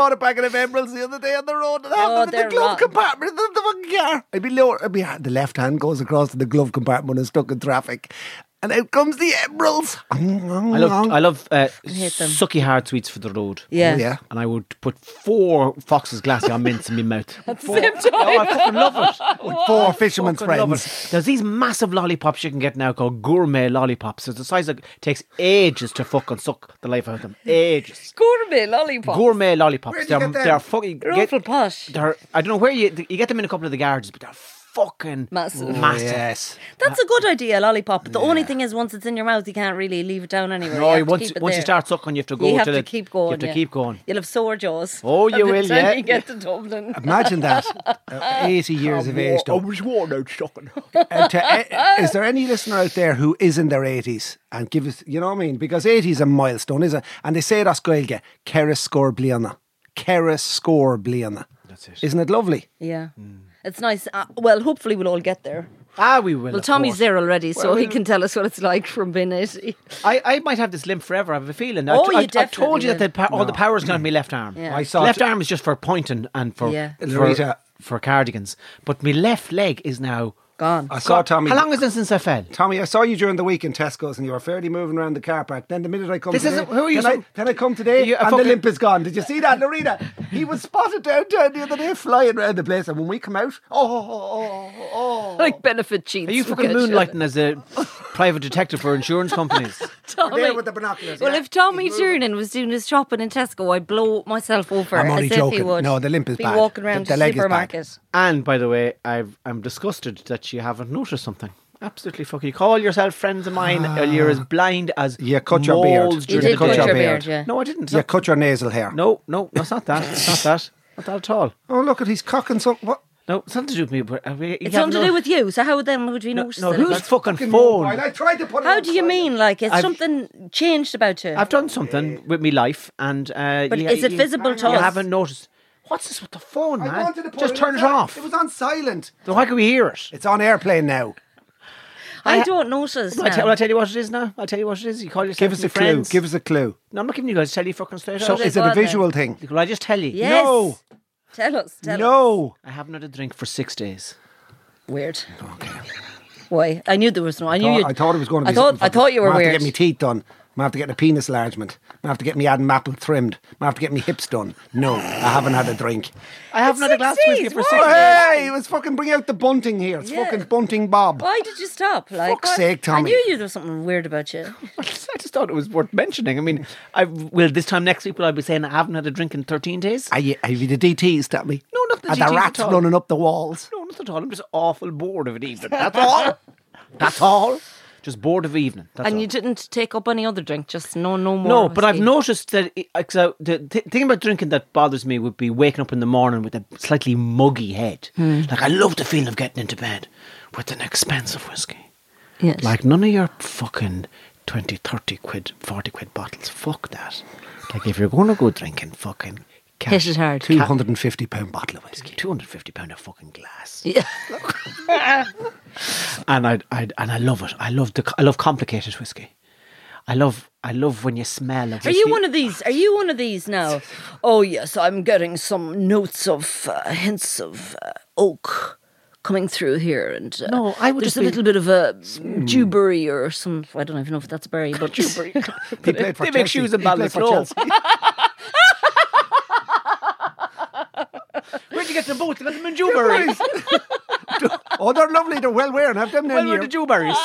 bought a packet of emeralds the other day on the road and I Oh, have them in they're the glove rotten. compartment of the fucking car. I'd be lower. I'd be, the left hand goes across to the glove compartment when it's stuck in traffic. And out comes the emeralds. I love, I love uh, hate them. sucky hard sweets for the road. Yeah. Oh, yeah. And I would put four Fox's Glassy on mints in my mouth. At the same time. Oh, I fucking love it. With four fisherman's Fucking love friends. it. There's these massive lollipops you can get now called gourmet lollipops. It's the size that takes ages to fucking suck the life out of them. Ages. Gourmet lollipop. Gourmet lollipops. Where'd you They're, get them? they're fucking. They're get- awful posh. They're, I don't know where you you get them in a couple of the garages, but they're fucking Massive. massive. Yes. That's a good idea, lollipop. But the only thing is, once it's in your mouth, you can't really leave it down anywhere. No, you have to once keep it once you there. start sucking, you have to go you have to to the, keep going. You have to yeah. keep going. You'll have sore jaws. Oh, you by the will, time yeah. you get to Dublin. Imagine that. Uh, eighty years of age, though. was worn out sucking. Uh, to, uh, is there any listener out there who is in their eighties and give us, you know what I mean? Because eighty is a milestone, is it? And they say it as Gaeilge, Keris score bliana. Keris score bliana. That's it. Isn't it lovely? Yeah. It's nice. Uh, well, hopefully we'll all get there. Ah, we will. Well, of Tommy's course. there already, so he can tell us what it's like from being eighty. I, I might have this limp forever. I have a feeling. Oh, I, you I, I definitely told you that will. the, pa- all the power's going to be left arm. Yeah. I saw left t- arm is just for pointing and for Yeah. for, Loretta. for cardigans, but my left leg is now. Gone. I saw Tommy. How long is it since I fell? Tommy, I saw you during the week in Tesco's and you were fairly moving around the car park. Then the minute I come This today, isn't- who are you then, I, some- then I come today You- a and the fucking- limp is gone. Did you see that, Loretta? He was spotted downtown the other day flying around the place and when we come out, oh, oh, oh, oh. Like benefit cheats. Are you will fucking get you. moonlighting as a private detective for insurance companies? Tommy. there with the binoculars, Well, yeah. if Tommy He's moving. Tiernan was doing his shopping in Tesco, I'd blow myself over I'm only as if joking. he would. No, the limp is be bad. walking around The- the the, leg is bad. supermarket. And by the way, I've, I'm disgusted that you haven't noticed something. Absolutely fucking. You call yourself friends of mine, and you're as blind as You cut your beard. moles You during did the cut cut day. your your beard. beard, yeah. No, I didn't. You cut your nasal hair. No, no, that's not that. It's not that. Not that at all. Oh, look at he's cocking some. What? No, it's nothing to do with me. But uh, we- you It's haven't something to do no- with you. So how then would we notice No, it? whose Like, fucking Fucking phone? mobile. I tried to put it how do you outside. mean? Like, has I've- something changed about you? I've done something with my life, and uh, But you, is it you- visible to You us? haven't noticed. What's this with the phone, I man? wanted to put Just it turn it outside. off. It was on silent. So why can we hear it? It's on airplane now. I, I- don't notice. Will I, now. tell, will I tell you what it is now? I'll tell you what it is. You call yourself Give us my a clue. friends. Give us a clue. No, I'm not giving you guys. Tell you fucking straight So out. is it go a on then. visual thing? Will I just tell you? Yes. No. Tell us. Tell us. No. I haven't had a drink for six days. Weird. Okay. Why? I knew there was no. I knew thought- you. I thought it was going to I be. thought. something I thought you were I have weird. to get my teeth done. I have to get a penis enlargement. I have to get me Adam Apple trimmed. I have to get my hips done. No, I haven't had a drink. I haven't had a glass of six whiskey days, for why? six Oh, days. hey, let's fucking bring out the bunting here. It's Yeah. fucking bunting Bob. Why did you stop? Like, Fuck's what? sake, Tommy. I knew you there was something weird about you. I just thought it was worth mentioning. I mean, I will this time next week will I be saying I haven't had a drink in thirteen days? Are you, are you the D Ts, tell me? No, not the Are D Ts the at rats all. running up the walls? No, not at all. I'm just awful bored of it evening. That's all. That's all. Just bored of evening. That's And all. you didn't take up any other drink, just no, no more. No, but I've whiskey. noticed that it, like, so the th- thing about drinking that bothers me would be waking up in the morning with a slightly muggy head. Hmm. Like I love the feeling of getting into bed with an expensive whiskey. Yes. Like none of your fucking twenty, thirty quid, forty quid bottles. Fuck that. Like if you're going to go drinking, fucking cash, Hit it hard. two hundred and fifty pound bottle of whiskey. two hundred fifty pound a fucking glass. Yeah. And I, I, and I love it. I love the, I love complicated whiskey. I love, I love when you smell a whiskey. Are you one of these? Are you one of these now? Oh yes, I'm getting some notes of uh, hints of uh, oak coming through here, and uh, No, I would there's just a be- little bit of a dewberry or some. I don't even know if that's a berry, but He played for They make Chelsea. shoes and He played for Ballinasloe. Chelsea. Where'd you get them both? You got them in Dewberry. Oh, they're lovely. They're well wearing. Have them Well, down where here. the Dewberries?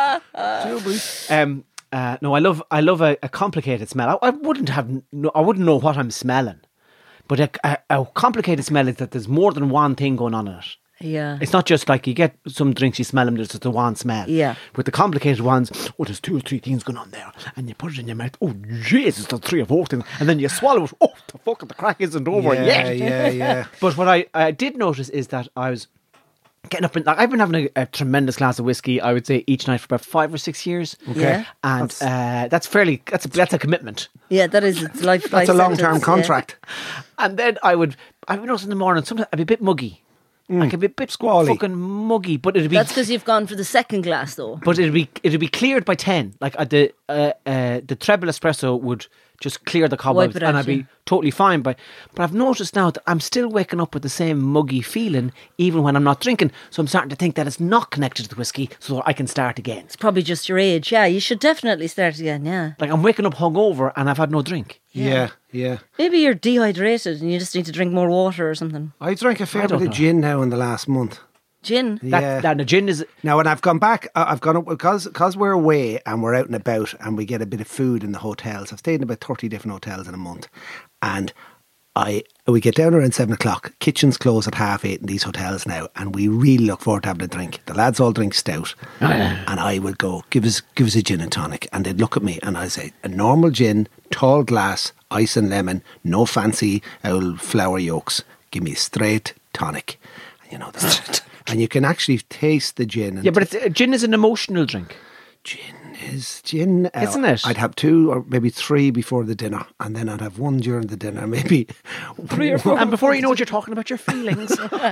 um, uh, no, I love, I love a, a complicated smell. I, I wouldn't have, no, I wouldn't know what I'm smelling, but a, a, a complicated smell is that there's more than one thing going on in it. yeah, It's not just like you get some drinks, you smell them, there's just the one smell. Yeah. With the complicated ones, oh, there's two or three things going on there. And you put it in your mouth, oh, Jesus, there's three or four things. And then you swallow it, oh, the fuck, the crack isn't over Yeah, yet. yeah, yeah. But what I, I did notice is that I was getting up, in, like, I've been having a, a tremendous glass of whiskey, I would say, each night for about five or six years. Yeah. And that's, uh, that's fairly, that's a, that's a commitment. yeah. That is it's life. That's life a long term sentence, yeah. contract. And then I would, I would notice in the morning, sometimes I'd be a bit muggy. I can be a bit Squally. fucking muggy, but it'd be That's because you've gone for the second glass, though. but it'd be it'd be cleared by ten. Like uh, the uh, uh, the treble espresso would just clear the cobwebs, it and out, I'd be yeah. totally fine. But but I've noticed now that I'm still waking up with the same muggy feeling, even when I'm not drinking. So I'm starting to think that it's not connected to the whiskey, so I can start again. It's probably just your age. Yeah, you should definitely start again, yeah. Like I'm waking up hungover and I've had no drink. Yeah, yeah. Maybe you're dehydrated and you just need to drink more water or something. I drank a fair bit don't of know. gin now in the last month. Gin. That, Yeah. that the gin is Now, when I've gone back, uh, I've gone up because because we're away and we're out and about and we get a bit of food in the hotels. I've stayed in about thirty different hotels in a month, and I we get down around seven o'clock. Kitchens close at half eight in these hotels now, and we really look forward to having a drink. The lads all drink stout, and I would go give us give us a gin and tonic, and they'd look at me and I'd say a normal gin, tall glass, ice and lemon, no fancy old flower yolks. Give me a straight tonic, and you know that. And you can actually taste the gin. And yeah, but it's, uh, gin is an emotional drink. Gin is gin, uh, Isn't it? I'd have two or maybe three before the dinner, and then I'd have one during the dinner, maybe Three or four. And before you know it, you're talking about your feelings.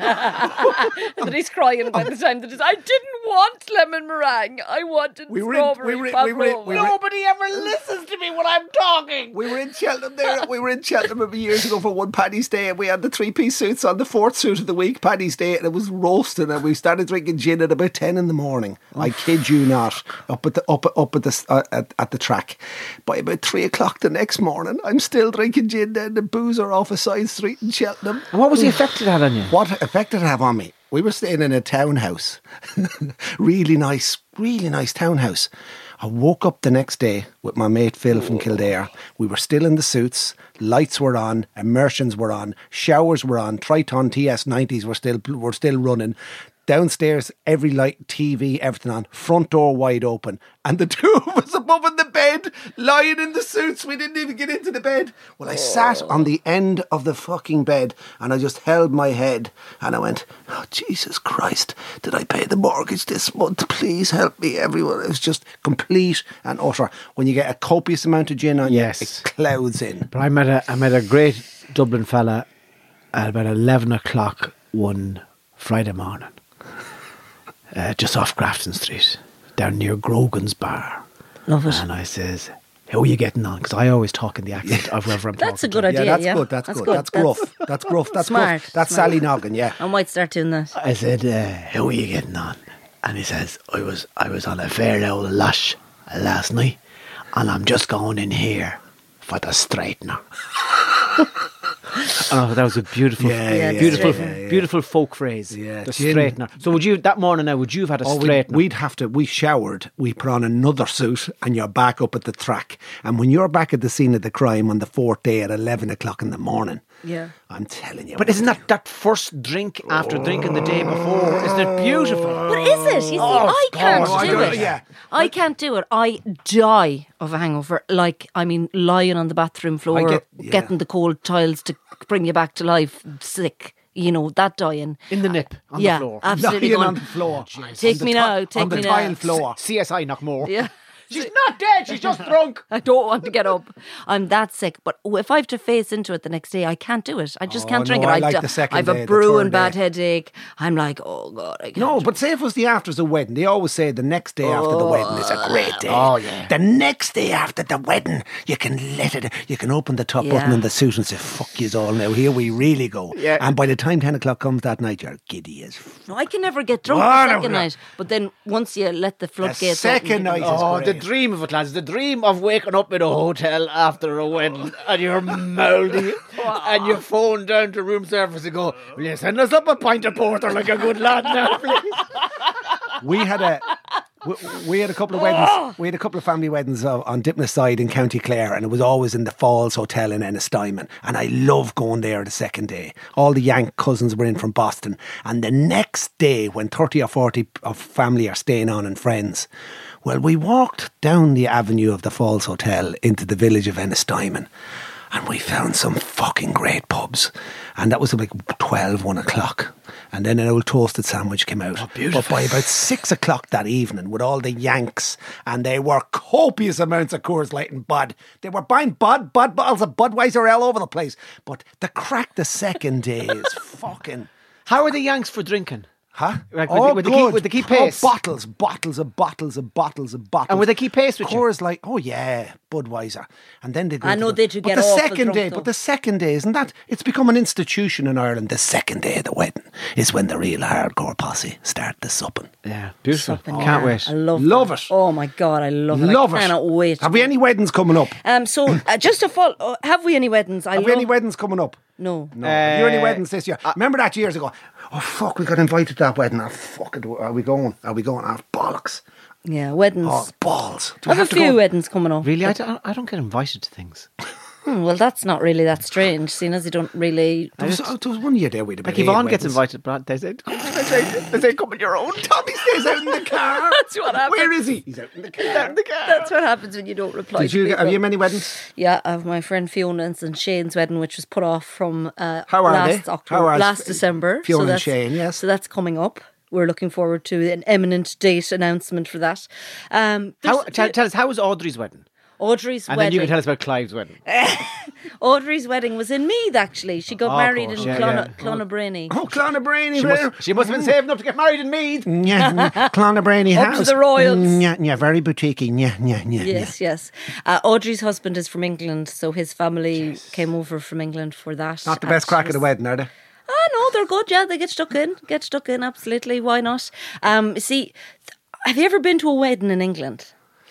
And he's crying by the time that it's, I didn't want lemon meringue. I wanted We were in- strawberry we were in- we were in- pavlova. we were- Nobody ever listens to me when I'm talking. We were in Cheltenham there. We were in Cheltenham a few years ago for one Paddy's Day, and we had the three-piece suits on the fourth suit of the week, Paddy's Day, and it was roasting, and we started drinking gin at about ten in the morning. I kid you not. Up at the up up at the uh, at, at the track. By about three o'clock the next morning, I'm still drinking gin down the boozer off a side street in Cheltenham. And what was the effect it had on you? What effect did it have on me? We were staying in a townhouse. Really nice, really nice townhouse. I woke up the next day with my mate Phil from Kildare. We were still in the suits. Lights were on. Immersions were on. Showers were on. Triton T S nineties were still were still running. Downstairs, every light, T V, everything on. Front door wide open. And the two of us above in the bed, lying in the suits. We didn't even get into the bed. Well, I sat on the end of the fucking bed and I just held my head and I went, oh, Jesus Christ, did I pay the mortgage this month? Please help me, everyone. It was just complete and utter. When you get a copious amount of gin on Yes. you, it clouds in. But I met a I met a great Dublin fella at about eleven o'clock one Friday morning, uh, just off Grafton Street, down near Grogan's Bar. Love it. And I says, "How are you getting on?" Because I always talk in the accent of wherever I'm That's a talking good to. idea. Yeah, that's yeah. good. That's, That's good. good. That's gruff. That's gruff. That's Smart, gruff. That's smart. Sally Noggin. Yeah. I might start doing that. I said, uh, "How are you getting on?" And he says, "I was I was on a fair old lush last night, and I'm just going in here for the straightener." Oh, that was a beautiful, Yeah, yeah, beautiful, straightener. yeah. beautiful folk phrase. Yeah, the gin. straightener. So would you that morning now? Would you have had a Oh, we'd, straightener? we'd have to, we showered, we put on another suit and you're back up at the track. And when you're back at the scene of the crime on the fourth day at eleven o'clock in the morning, Yeah. I'm telling you. But isn't that that first drink after drinking the day before? Isn't it beautiful? But is it? You see, Oh, I can't God. I do don't- it. yeah. I can't do it. I die of a hangover. Like, I mean, lying on the bathroom floor, I get- yeah. getting the cold tiles to bring you back to life, sick. You know, that dying. In the nip on yeah, the floor. absolutely. Lying going, on the floor. Take On the me ti- now, take on the me tile now. floor. C S I Knockmore. Yeah. She's not dead. She's just drunk. I don't want to get up. I'm that sick. But if I have to face into it the next day, I can't do it. I just Oh, can't drink no, it. I like d- the second I have day, a the brewing third bad day. headache. I'm like, oh God, I can't. No, but say if it was the afters of wedding, they always say the next day after the wedding is a great day. Oh, yeah. The next day after the wedding, you can let it, you can open the top Yeah. button in the suit and say, fuck yous all now, here we really go. Yeah. And by the time ten o'clock comes that night, you're giddy as fuck. No, I can never get drunk Oh, the no, second no. night. But then once you let the floodgates second open, night you- is Oh, the great. dream of it, lads. The dream of waking up in a hotel after a wedding and you're mouldy and you phone down to room service and go, will you send us up a pint of porter like a good lad now, please? We had a we, we had a couple of weddings. We had a couple of family weddings uh, on Dipness side in County Clare, and it was always in the Falls Hotel in Ennistimon. And I love going there the second day. All the Yank cousins were in from Boston, and the next day, when thirty or forty of family are staying on and friends, well, we walked down the avenue of the Falls Hotel into the village of Ennistimon. And we found some fucking great pubs. And that was like twelve, one o'clock. And then an old toasted sandwich came out. But by about six o'clock that evening, with all the Yanks, and they were copious amounts of Coors Light and Bud. They were buying Bud, Bud bottles of Budweiser all over the place. But the crack the second day is fucking... How are the Yanks for drinking? Huh? Like with oh, the- with the good. key- with the key Oh, paste. bottles, bottles of bottles of bottles of bottles. And with the key paste with you? Coors Light. Oh, yeah. Budweiser. And then they go I to know the, they do but get the awful second drunk, day, though. But the second day, isn't that? It's become an institution in Ireland. The second day of the wedding is when the real hardcore posse start the supping. Yeah, beautiful. Supping, Can't yeah. wait. I love Love that. it. Oh my God, I love it. Love I it. cannot wait. Have we any weddings coming up? Um, so uh, just to follow, uh, have we any weddings? I Have love, we any weddings coming up? No. No. Have you any Uh, weddings this year? Remember that years ago? Oh, fuck, we got invited to that wedding. Oh, fuck it. Are we going? Are we going? Oh, bollocks. Yeah, weddings. Oh, balls. Do I we have a to few go? weddings coming up. Really, I don't, I don't get invited to things. Hmm, well, that's not really that strange, seeing as you don't really. There was, oh, there was one year there with about Like eight Yvonne gets weddings. invited, but they say, they say, they say, come on your own. Tommy stays out in the car. That's what happens. Where is he? He's out in the car. in the car. That's what happens when you don't reply. Did to you? people. Have you many weddings? Yeah, I have my friend Fiona's and Shane's wedding, which was put off from uh, How are last they? October, How are last F- December. Fiona and that's- Shane, yes. So that's coming up. We're looking forward to an imminent date announcement for that. Um, How, there's- tell, tell us, how was Audrey's wedding? Audrey's And wedding. then you can tell us about Clive's wedding. Audrey's wedding was in Meath, actually. She got Oh, of married course. in Yeah, Clona, yeah. Clonabraney. Oh, Clonabraney. She must, she must have been saving up to get married in Meath. Yeah, Clonabraney Up to house. the Royals. Yeah, yeah, very boutiquey. Yeah, yeah, yeah. Yes, yes. Uh, Audrey's husband is from England, so his family came over from England for that. Not the And best she crack of was- the wedding, are they? Oh, no, they're good, yeah. They get stuck in. Get stuck in, absolutely. Why not? Um, see, th- have you ever been to a wedding in England?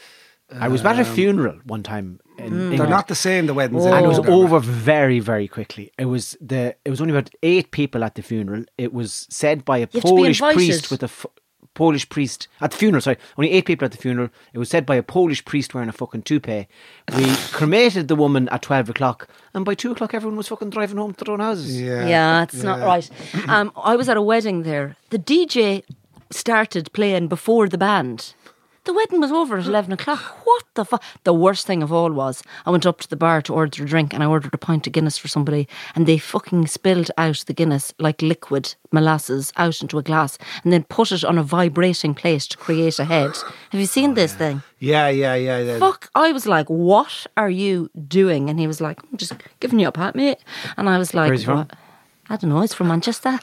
I was at a funeral one time in England. They're not the same, the weddings. in And it was England, are they? over very, very quickly. It was the. It was only about eight people at the funeral. It was said by a have to be Polish invited. priest with a f- Polish priest at the funeral. Sorry, only eight people at the funeral. It was said by a Polish priest wearing a fucking toupee. We cremated the woman at twelve o'clock, and by two o'clock, everyone was fucking driving home to their own houses. Yeah. Yeah, it's not right. Um, I was at a wedding there. The D J started playing before the band. The wedding was over at eleven o'clock. What the fuck? The worst thing of all was I went up to the bar to order a drink and I ordered a pint of Guinness for somebody and they fucking spilled out the Guinness like liquid molasses out into a glass and then put it on a vibrating plate to create a head. Have you seen this thing? Yeah, yeah, yeah. yeah. Fuck, I was like, what are you doing? And he was like, I'm just giving you a pat, mate. And I was like, Where's he from? "What?" I don't know, he's from Manchester.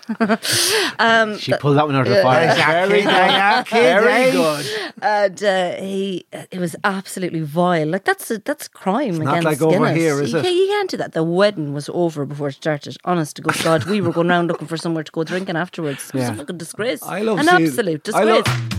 um, She pulled that one out of the fire. Exactly. Yeah, kids, Very eh? good. and uh, he, it was absolutely vile. Like, that's a, that's crime not against like over Guinness. here, is you it? Can't, you can't do that. The wedding was over before it started. Honest to good God, we were going round looking for somewhere to go drinking afterwards. It was Yeah. a fucking disgrace. I love An seeing- absolute I love- disgrace.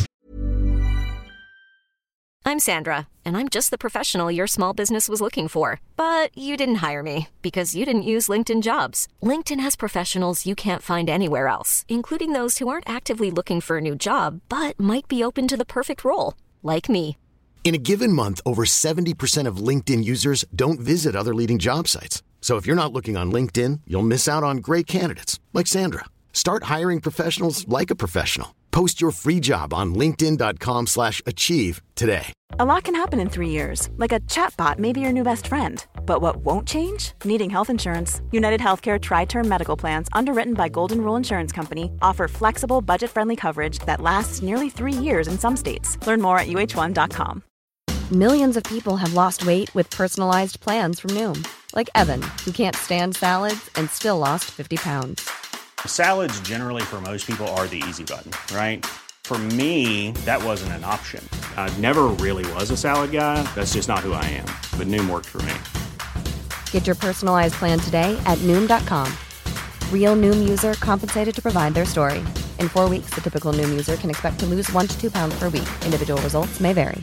I'm Sandra, and I'm just the professional your small business was looking for. But you didn't hire me because you didn't use LinkedIn Jobs. LinkedIn has professionals you can't find anywhere else, including those who aren't actively looking for a new job, but might be open to the perfect role, like me. In a given month, over seventy percent of LinkedIn users don't visit other leading job sites. So if you're not looking on LinkedIn, you'll miss out on great candidates like Sandra. Start hiring professionals like a professional. Post your free job on linkedin.com slash achieve today. A lot can happen in three years, like a chatbot may be your new best friend. But what won't change? Needing health insurance. United Healthcare Tri-Term Medical Plans, underwritten by Golden Rule Insurance Company, offer flexible, budget-friendly coverage that lasts nearly three years in some states. Learn more at U H one dot com. Millions of people have lost weight with personalized plans from Noom. Like Evan, who can't stand salads and still lost fifty pounds. Salads generally for most people are the easy button, right? For me, that wasn't an option. I never really was a salad guy. That's just not who I am. But Noom worked for me. Get your personalized plan today at Noom dot com. Real Noom user compensated to provide their story. In four weeks, the typical Noom user can expect to lose one to two pounds per week. Individual results may vary.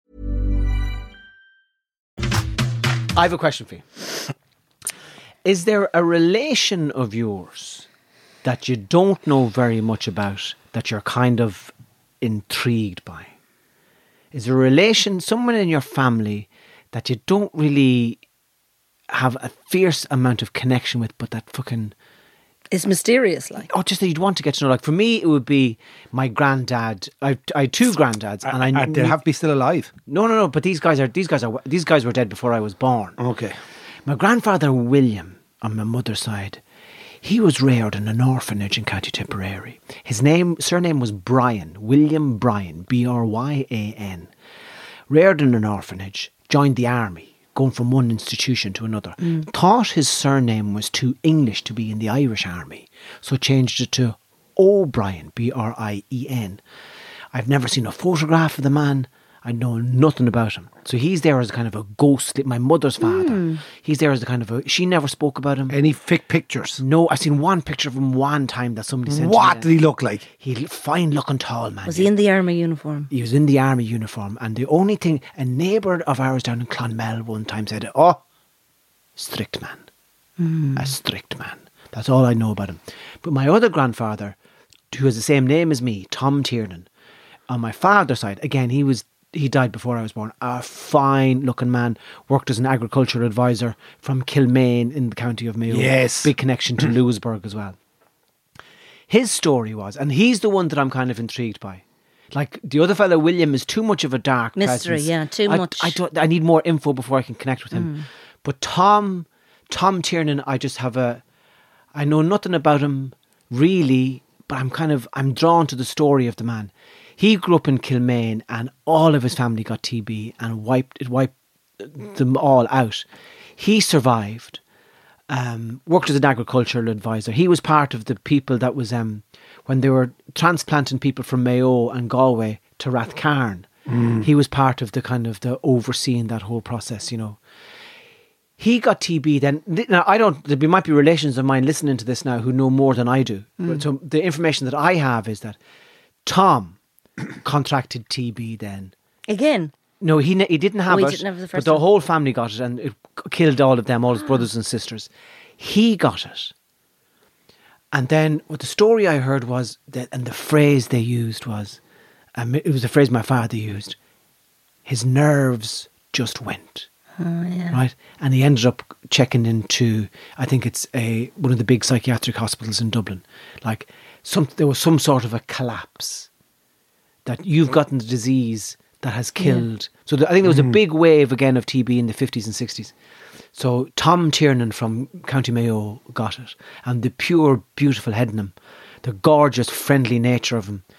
I have a question for you. Is there a relation of yours that you don't know very much about that you're kind of intrigued by? Is there a relation, someone in your family that you don't really have a fierce amount of connection with, but that fucking... It's mysterious, like. Oh, just that you'd want to get to know. Like, for me, it would be my granddad. I, I had two granddads, and I, Uh, they have to be still alive. No, no, no. But these guys are these guys are these guys were dead before I was born. Okay. My grandfather William, on my mother's side, he was reared in an orphanage in County Tipperary. His name surname was Bryan, William Bryan, B R Y A N. Reared in an orphanage, joined the army, going from one institution to another. Mm. Thought his surname was too English to be in the Irish Army, so changed it to O'Brien, B R I E N. I've never seen a photograph of the man. I know nothing about him. So he's there as kind of a ghost, my mother's father. Mm. He's there as a kind of a... She never spoke about him. Any fake pictures? No, I've seen one picture of him one time that somebody sent What to me. did he look like? He fine looking tall man. Was he in the army uniform? He was in the army uniform. And the only thing, a neighbour of ours down in Clonmel one time said, oh, strict man. Mm. A strict man. That's all I know about him. But my other grandfather, who has the same name as me, Tom Tiernan, on my father's side, again, he was... He died before I was born. A fine-looking man. Worked as an agricultural advisor from Kilmaine in the county of Mayo. Yes. Big connection to Lewisburg as well. His story was, and he's the one that I'm kind of intrigued by. Like, the other fellow, William, is too much of a dark mystery, presence. yeah, too I, much. I, don't, I need more info before I can connect with him. Mm. But Tom, Tom Tiernan, I just have a... I know nothing about him, really, but I'm kind of... I'm drawn to the story of the man. He grew up in Kilmaine and all of his family got T B and wiped it wiped them all out. He survived, um, worked as an agricultural advisor. He was part of the people that was, um, when they were transplanting people from Mayo and Galway to Rathcarn, mm. he was part of the kind of the overseeing that whole process, you know. He got T B then. Now, I don't, there might be relations of mine listening to this now who know more than I do. Mm. But so the information that I have is that Tom contracted T B then. Again? No, he he didn't have oh, he it, didn't have the first but the one. whole family got it and it killed all of them, all his brothers and sisters. He got it. And then what the story I heard was, that, and the phrase they used was, um, it was a phrase my father used, his nerves just went. Oh, yeah. Right? And he ended up checking into, I think it's a one of the big psychiatric hospitals in Dublin. Like, some there was some sort of a collapse. That you've gotten the disease that has killed. Yeah. So the, I think there was a big wave again of T B in the fifties and sixties. So Tom Tiernan from County Mayo got it. And the pure, beautiful head in him, the gorgeous, friendly nature of him,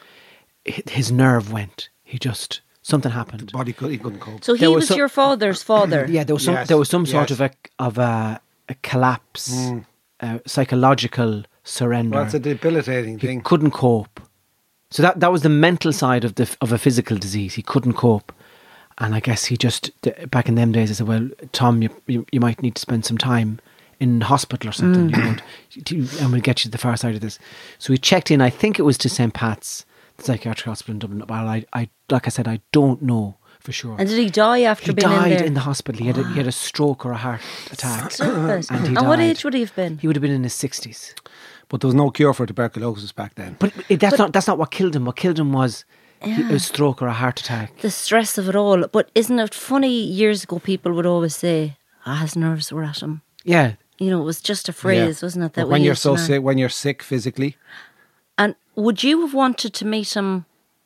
his nerve went. He just, something happened. The body could, he couldn't cope. So he there was, was some, your father's father? Yeah, there was some, yes, there was some yes. sort of a, of a, a collapse, mm. a psychological surrender. Well, it's a debilitating he thing. He couldn't cope. So that, that was the mental side of the of a physical disease. He couldn't cope. And I guess he just, back in them days, I said, well, Tom, you you, you might need to spend some time in hospital or something. Mm. You know, and we'll get you to the far side of this. So we checked in, I think it was to Saint Pat's, the psychiatric hospital in Dublin. But I, I, like I said, I don't know for sure. And did he die after he being in there? He died in the hospital. He had, a, he had a stroke or a heart attack. and he and died. what age would he have been? He would have been in his sixties. But there was no cure for tuberculosis back then. But it, that's but, not that's not what killed him. What killed him was yeah. a stroke or a heart attack. The stress of it all. But isn't it funny, years ago people would always say, ah, his nerves were at him. Yeah. You know, it was just a phrase, yeah. wasn't it? That when we you're used so to sick, when you're sick physically. And would you have wanted to meet him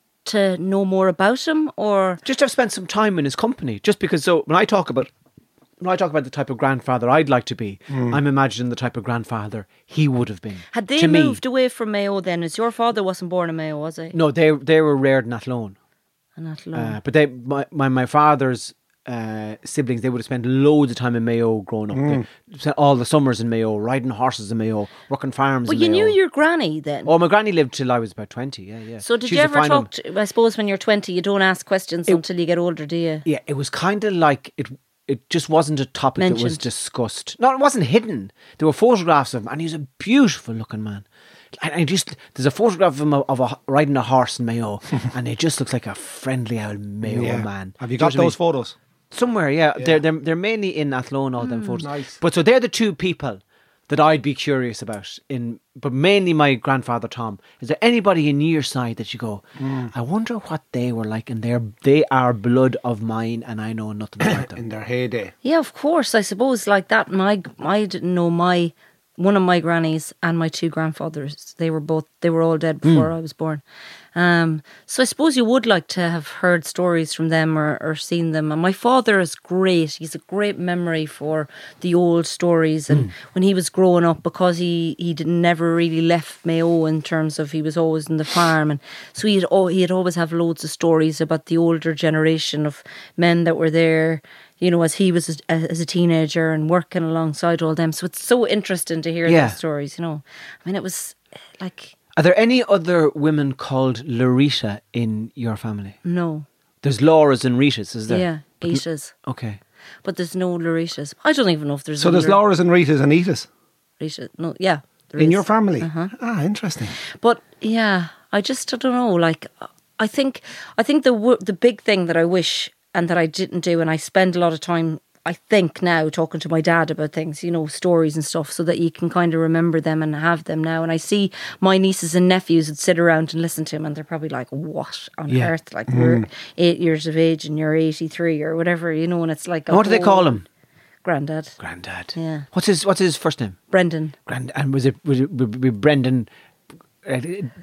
to know more about him, or just have spent some time in his company? Just because, so when I talk about when I talk about the type of grandfather I'd like to be, mm. I'm imagining the type of grandfather he would have been. Had they to moved me. away from Mayo then? As your father wasn't born in Mayo, was he? No, they they were reared in Athlone. In Athlone. Uh, but they, my my, my father's uh, siblings, they would have spent loads of time in Mayo growing up. Mm. They spent all the summers in Mayo, riding horses in Mayo, working farms But in you Mayo. knew your granny then? Oh, my granny lived till I was about twenty, yeah, yeah. So did she you ever fine talk to, I suppose when you're twenty, you don't ask questions it, until you get older, do you? Yeah, it was kind of like, it It just wasn't a topic Mentioned. that was discussed. No, it wasn't hidden. There were photographs of him, and he was a beautiful looking man. And I just there's a photograph of him of a, riding a horse in Mayo, and it just looks like a friendly old Mayo yeah. man. Have you got those I mean? photos? Somewhere, yeah. yeah. They're, they're they're mainly in Athlone, all mm, them photos. Nice. But so they're the two people that I'd be curious about. In but mainly my grandfather Tom. Is there anybody in your side that you go, mm. I wonder what they were like, and they're they are blood of mine, and I know nothing about them in their heyday? Yeah, of course. I suppose like that. My I didn't know my one of my grannies and my two grandfathers. They were both they were all dead before mm. I was born. Um, so I suppose you would like to have heard stories from them or, or seen them. And my father is great. He's a great memory for the old stories. And mm. when he was growing up, because he, he didn't never really left Mayo in terms of he was always in the farm. And so he'd, oh, he'd always have loads of stories about the older generation of men that were there, you know, as he was a, as a teenager and working alongside all them. So it's so interesting to hear Yeah. those stories, you know. I mean, it was like... Are there any other women called Larita in your family? No. There's Lauras and Ritas, is there? Yeah, Etas. Okay. But there's no Laritas. I don't even know if there's So a there's Lar- Laura's and Rita's and Etas Larita. No, yeah. there in is. your family. Uh-huh. Ah, interesting. But yeah, I just I don't know. Like, I think I think the wo- the big thing that I wish and that I didn't do, and I spend a lot of time, I think now, talking to my dad about things, you know, stories and stuff, so that you can kind of remember them and have them now. And I see my nieces and nephews would sit around and listen to him, and they're probably like, "What on Yeah. earth? Like, we're eight years of age and you're eighty-three or whatever, you know." And it's like, a And what do they call whole- him? Granddad. Granddad. Yeah. What's his What's his first name? Brendan. Grand. And was it was it, was it Brendan? Uh,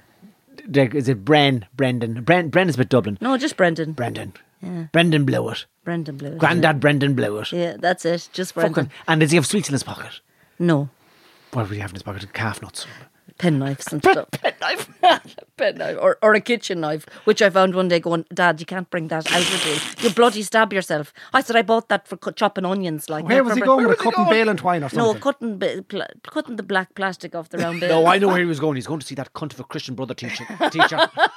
is it Bren? Brendan? Bren? Brendan's with Dublin. No, just Brendan. Brendan. Yeah. Brendan Blewett. Brendan Blewett. Granddad Brendan Blewett. Yeah, that's it. Just Brendan. Fucking. And does he have sweets in his pocket? No. What would he have in his pocket? Calf nuts. Penknives and stuff. Penknife. Penknife. Or, or a kitchen knife, which I found one day going, "Dad, you can't bring that out with you. You bloody stab yourself." I said, "I bought that for cut, chopping onions." Like, Where was he going with a cup and bale and twine or No, something? cutting, bi- pl- cutting the black plastic off the round bale. No, I know where he was going. He's going to see that cunt of a Christian brother teacher. teacher.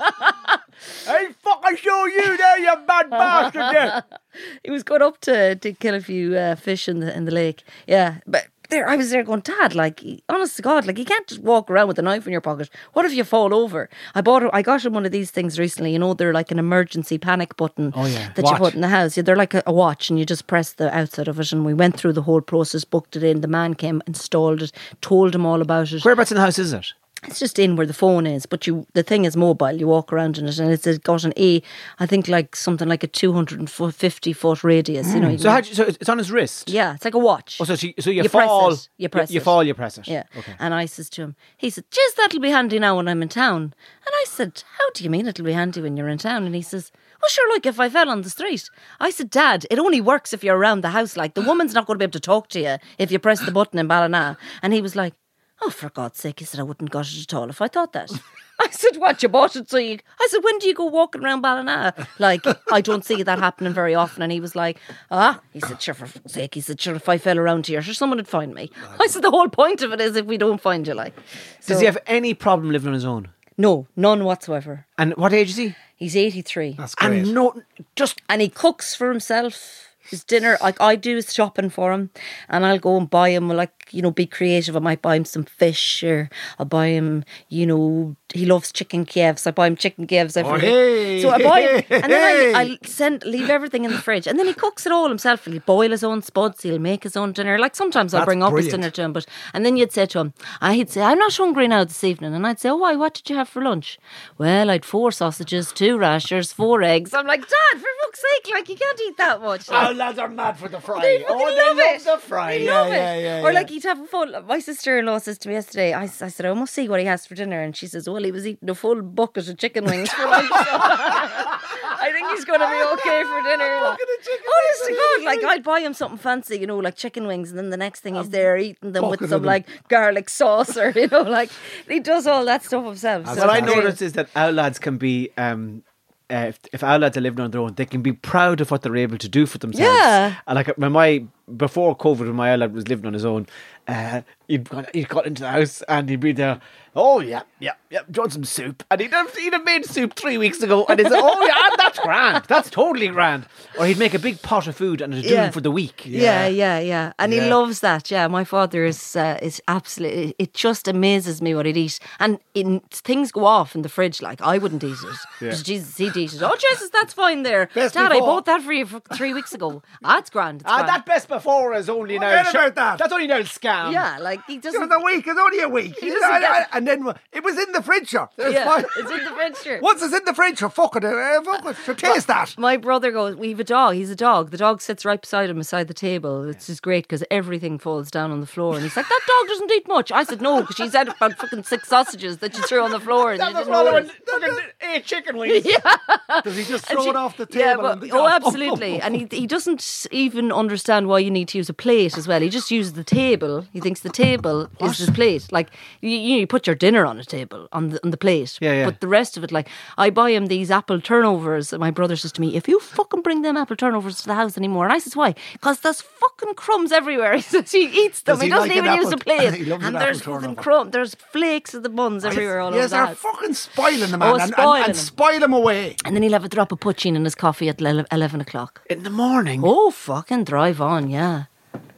Hey, fucking show you there, you bad bastard! Yeah. He was going up to, to kill a few uh, fish in the in the lake. Yeah, but there I was there going, "Dad, like, honest to God, like, you can't just walk around with a knife in your pocket. What if you fall over?" I bought, I got him one of these things recently. You know, they're like an emergency panic button. Oh, yeah. That Watch. you put in the house. Yeah, they're like a, a watch, and you just press the outside of it. And we went through the whole process, booked it in. The man came, installed it, told him all about it. Whereabouts in the house is it? It's just in where the phone is, but you the thing is mobile. You walk around in it, and it's got an A, I think like something like a two hundred fifty foot radius. You know, you So, can- how do you, so it's on his wrist. yeah, it's like a watch. Oh, so, she, so you, You press fall. it. You press you, it. fall. You press it. Yeah. Okay. And I says to him, he said, "Geez, that'll be handy now when I'm in town." And I said, "How do you mean it'll be handy when you're in town?" And he says, "Well, sure, like if I fell on the street." I said, "Dad, it only works if you're around the house. Like, the woman's not going to be able to talk to you if you press the button in Ballina." And he was like, "Oh, for God's sake," he said, "I wouldn't got it at all if I thought that." I said, "What, you bought it so you..." I said, "When do you go walking around Ballina?" Like, I don't see that happening very often. And he was like, "Ah," he said, "Sure, for fuck's sake," he said, "Sure, if I fell around here, sure, someone would find me." I said, "The whole point of it is if we don't find you, like." Does So- he have any problem living on his own? No, none whatsoever. And what age is he? He's eighty-three. That's great. And no, just And he cooks for himself. His dinner, like I do his shopping for him, and I'll go and buy him, like, you know, be creative. I might buy him some fish, or I'll buy him, you know, he loves chicken Kievs. I buy him chicken Kievs every Oh, day. hey, So I buy him, hey, and then hey. I, I send, leave everything in the fridge, and then he cooks it all himself. He'll boil his own spuds, he'll make his own dinner. Like sometimes I'll That's bring up his brilliant. dinner to him, but and then you'd say to him, I he'd say, "I'm not hungry now this evening," and I'd say, "Oh, why? What did you have for lunch?" "Well, I'd four sausages, two rashers, four eggs." I'm like, "Dad, for fuck's sake, like you can't eat that much." our lads are mad for the fry. They fucking oh, they love love it. the fry. They Yeah, love yeah, it. yeah, or yeah. like he'd have a full. My sister-in-law says to me yesterday. I, I said, "I must see what he has for dinner," and she says, "Well, he was eating a full bucket of chicken wings for lunch." I think he's going to be okay for dinner. Honest to God, like I'd buy him something fancy, you know, like chicken wings, and then the next thing he's there eating them with bucket some of them. like garlic sauce, or you know, like he does all that stuff himself. So What I it's great. noticed is that our lads can be, um, uh, if, if our lads are living on their own, they can be proud of what they're able to do for themselves. Yeah. And like when my, before COVID, when my lad was living on his own, uh, he'd, got, he'd got into the house and he'd be there, "Oh, yeah, yeah, yeah, do you want some soup?" And he'd have, he'd have made soup three weeks ago and he'd say, "Oh, yeah, that's grand, that's totally grand." Or he'd make a big pot of food and it'd do Yeah. him for the week. Yeah, yeah, yeah, and he Yeah. loves that. Yeah, my father is uh, is absolutely. It just amazes me what he'd eat, and in, things go off in the fridge. Like I wouldn't eat it. Because Jesus, he'd eat it. "Oh Jesus, that's fine there, Best Dad. I before." bought that for you for three weeks ago. Ah, it's grand. It's Ah, grand. that best before is only now. Forget about that. That's only now scam. Yeah, like he It doesn't. was a week. It's only a week. He doesn't get- And then it was in the fridge. sure. There's Yeah, fine. it's in the fridge. Sure. Once it's in the fridge, sure, fuck it. Uh, fuck it. Sure, taste that. My brother goes, we have a dog. He's a dog. The dog sits right beside him, beside the table. It's just great because everything falls down on the floor. And he's like, that dog doesn't eat much. I said, no, because she's had about fucking six sausages that you threw on the floor. And you didn't notice. Eight chicken wings. Yeah. Does he just And throw she- it off the table? Yeah, but, and oh, absolutely. And he he doesn't even understand why you need to use a plate as well. He just uses the table. He thinks the table is his plate. Like you, you put your dinner on a table on the on the plate. Yeah, yeah. But the rest of it, like I buy him these apple turnovers. And my brother says to me, "If you fucking bring them apple turnovers to the house anymore," and I says, "Why?" Because there's fucking crumbs everywhere. He says he eats them. Does he, he doesn't like an even use apple- the plate. he loves and an there's apple fucking turnover. crumb. There's flakes of the buns everywhere all over Yes, the they're house. fucking spoiling the man Oh, and, and, spoiling and him. spoil him away. And then he'll have a drop of poutine in his coffee at ele- eleven o'clock. In the morning. Oh, fucking drive on, yeah.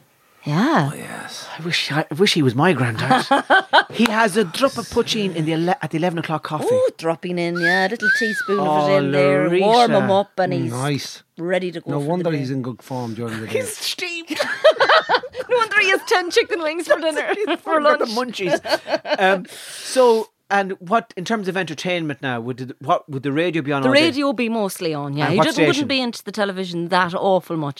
Yeah. Yes. I wish I, I wish he was my granddad. He has a drop of poutine in the ele- at the eleven o'clock coffee. Oh, dropping in, yeah, a little teaspoon of Oh, it in there, Larisha. warm him up, and he's Nice. ready to go. No for wonder the he's day. in good form during the day. He's steamed. No wonder he has ten chicken wings for dinner for Got lunch. the munchies. um, so, and what in terms of entertainment now? Would the, what would the radio be on? The all day? radio be mostly on, yeah. And He what didn't, station? wouldn't be into the television that awful much.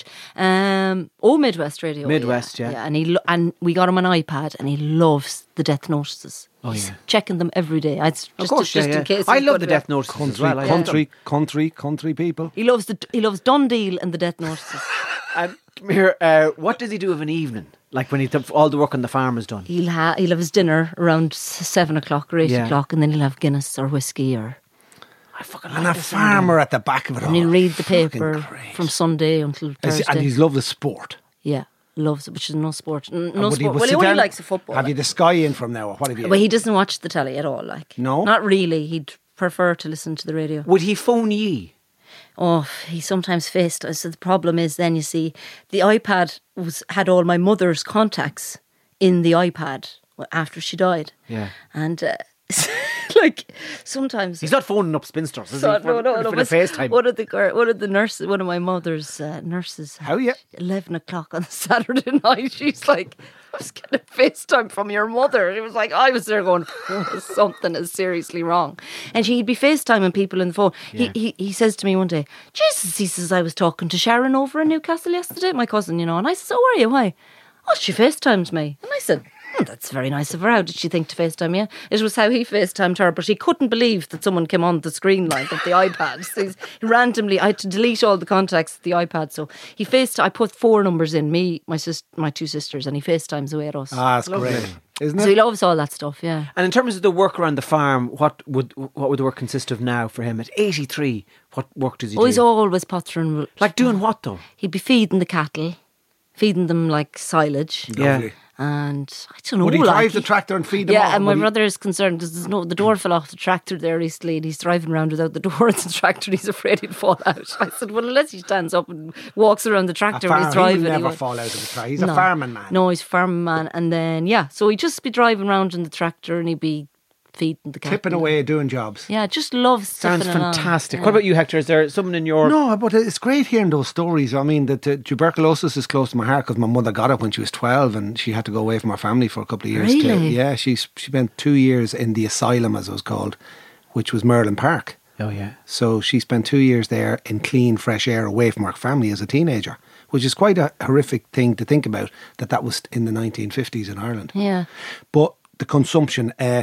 Um, oh, Midwest Radio. Midwest, yeah. yeah. And he lo- and we got him an iPad, and he loves the death notices. Oh, He's yeah. checking them every day. I'd, just Of course, just yeah, in yeah. case. I he's love good the with death it. notices as Country, well. I love country, them. country, country people. He loves the he loves Dundee and the death notices. Um, come here. Uh, what does he do of an evening? Like when he th- all the work on the farm is done. He'll ha- he'll have his dinner around s- seven o'clock or eight Yeah. o'clock, and then he'll have Guinness or whiskey, or I fucking And like a the sound of farmer at the back of it all. and he'll read the Fucking paper great. from Sunday until Is Thursday. he- And he's loved the sport. Yeah, loves it, which is no sport. N- And No would he- sport. would Well, he sit only down- likes the football. Have you the Sky in from now? Or what have you? But he doesn't watch the telly at all. Like No? not really. He'd prefer to listen to the radio. Would he phone ye? Oh, he sometimes faced us. So the problem is then you see the iPad was had all my mother's contacts in the iPad after she died. Yeah. And uh, like sometimes He's not phoning up spinsters, is So, he? For, no, no, for no. the but FaceTime. One of the gir- one of the nurses, one of my mother's uh, nurses. How you? Eleven o'clock on Saturday night. She's like, "I was getting a FaceTime from your mother." It was like I was there going, oh, "Something is seriously wrong." And she'd be FaceTiming people on the phone. Yeah. He, he he says to me one day, "Jesus," he says, "I was talking to Sharon over in Newcastle yesterday, my cousin, you know." And I said, "Oh, are you? Why?" "Oh, she FaceTimed me." And I said, "Oh, that's very nice of her. How did she think to FaceTime you?" It was how he FaceTimed her, but he couldn't believe that someone came on the screen like of the iPad. So he's randomly, I had to delete all the contacts of the iPad. So he FaceTime, I put four numbers in, me, my sis, my two sisters, and he FaceTimes away at us. Ah, that's great. Isn't So he it? loves all that stuff, yeah. And in terms of the work around the farm, what would what would the work consist of now for him at eighty-three? What work does he Oh, do? he's always pottering. Like doing what though? He'd be feeding the cattle, feeding them like silage. Lovely. And I don't know. Would he like, drive the tractor and feed them Yeah, all? and my Would he- brother is concerned because there's no the door fell off the tractor there recently, and he's driving around without the door. It's the tractor. And he's afraid he'd fall out. I said, well, unless he stands up and walks around the A tractor when farm, he's driving, he will never won't. fall out of the tractor. He's a No. farming man. No, he's a farming man, and then yeah, so he'd just be driving around in the tractor, and he'd be feeding the cattle. Tipping away, doing jobs. Yeah, just loves Sounds tipping along. fantastic. Yeah. What about you, Hector? Is there something in your No, but it's great hearing those stories. I mean, that uh, tuberculosis is close to my heart because my mother got it when she was twelve and she had to go away from her family for a couple of years. to- Really? yeah, she she spent two years in the asylum, as it was called, which was Merlin Park. Oh yeah. So she spent two years there in clean, fresh air away from her family as a teenager, which is quite a horrific thing to think about, that that was in the nineteen fifties in Ireland. Yeah. But the consumption, uh,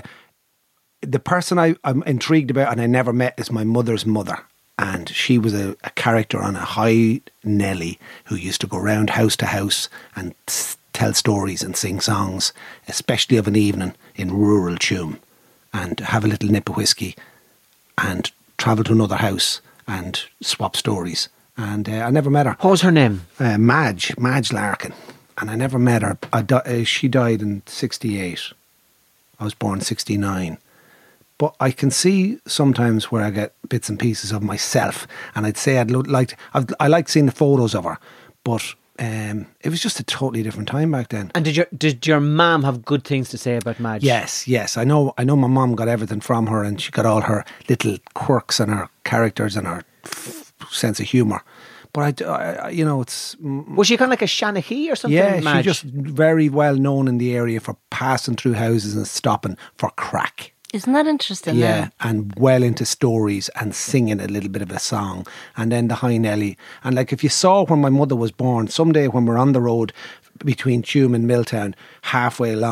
the person I, I'm intrigued about and I never met is my mother's mother. And she was a, a character on a high Nelly who used to go round house to house and s- tell stories and sing songs, especially of an evening in rural Tuam, and have a little nip of whiskey and travel to another house and swap stories. And uh, I never met her. What was her name? Uh, Madge, Madge Larkin. And I never met her. I di- uh, she died in sixty-eight. I was born sixty-nine. But I can see sometimes where I get bits and pieces of myself, and I'd say I'd lo- like I've, I like seeing the photos of her, but um, it was just a totally different time back then. And did your did your mum have good things to say about Madge? Yes, yes, I know. I know my mum got everything from her, and she got all her little quirks and her characters and her f- sense of humour. But I, I, you know, it's Was she kind of like a Shanachie or something? yeah, Madge? she's just very well known in the area for passing through houses and stopping for crack. Isn't that interesting? Yeah, and well into stories and singing a little bit of a song. And then the High Nelly. And like if you saw when my mother was born, someday when we're on the road between Tuam and Milltown, halfway along,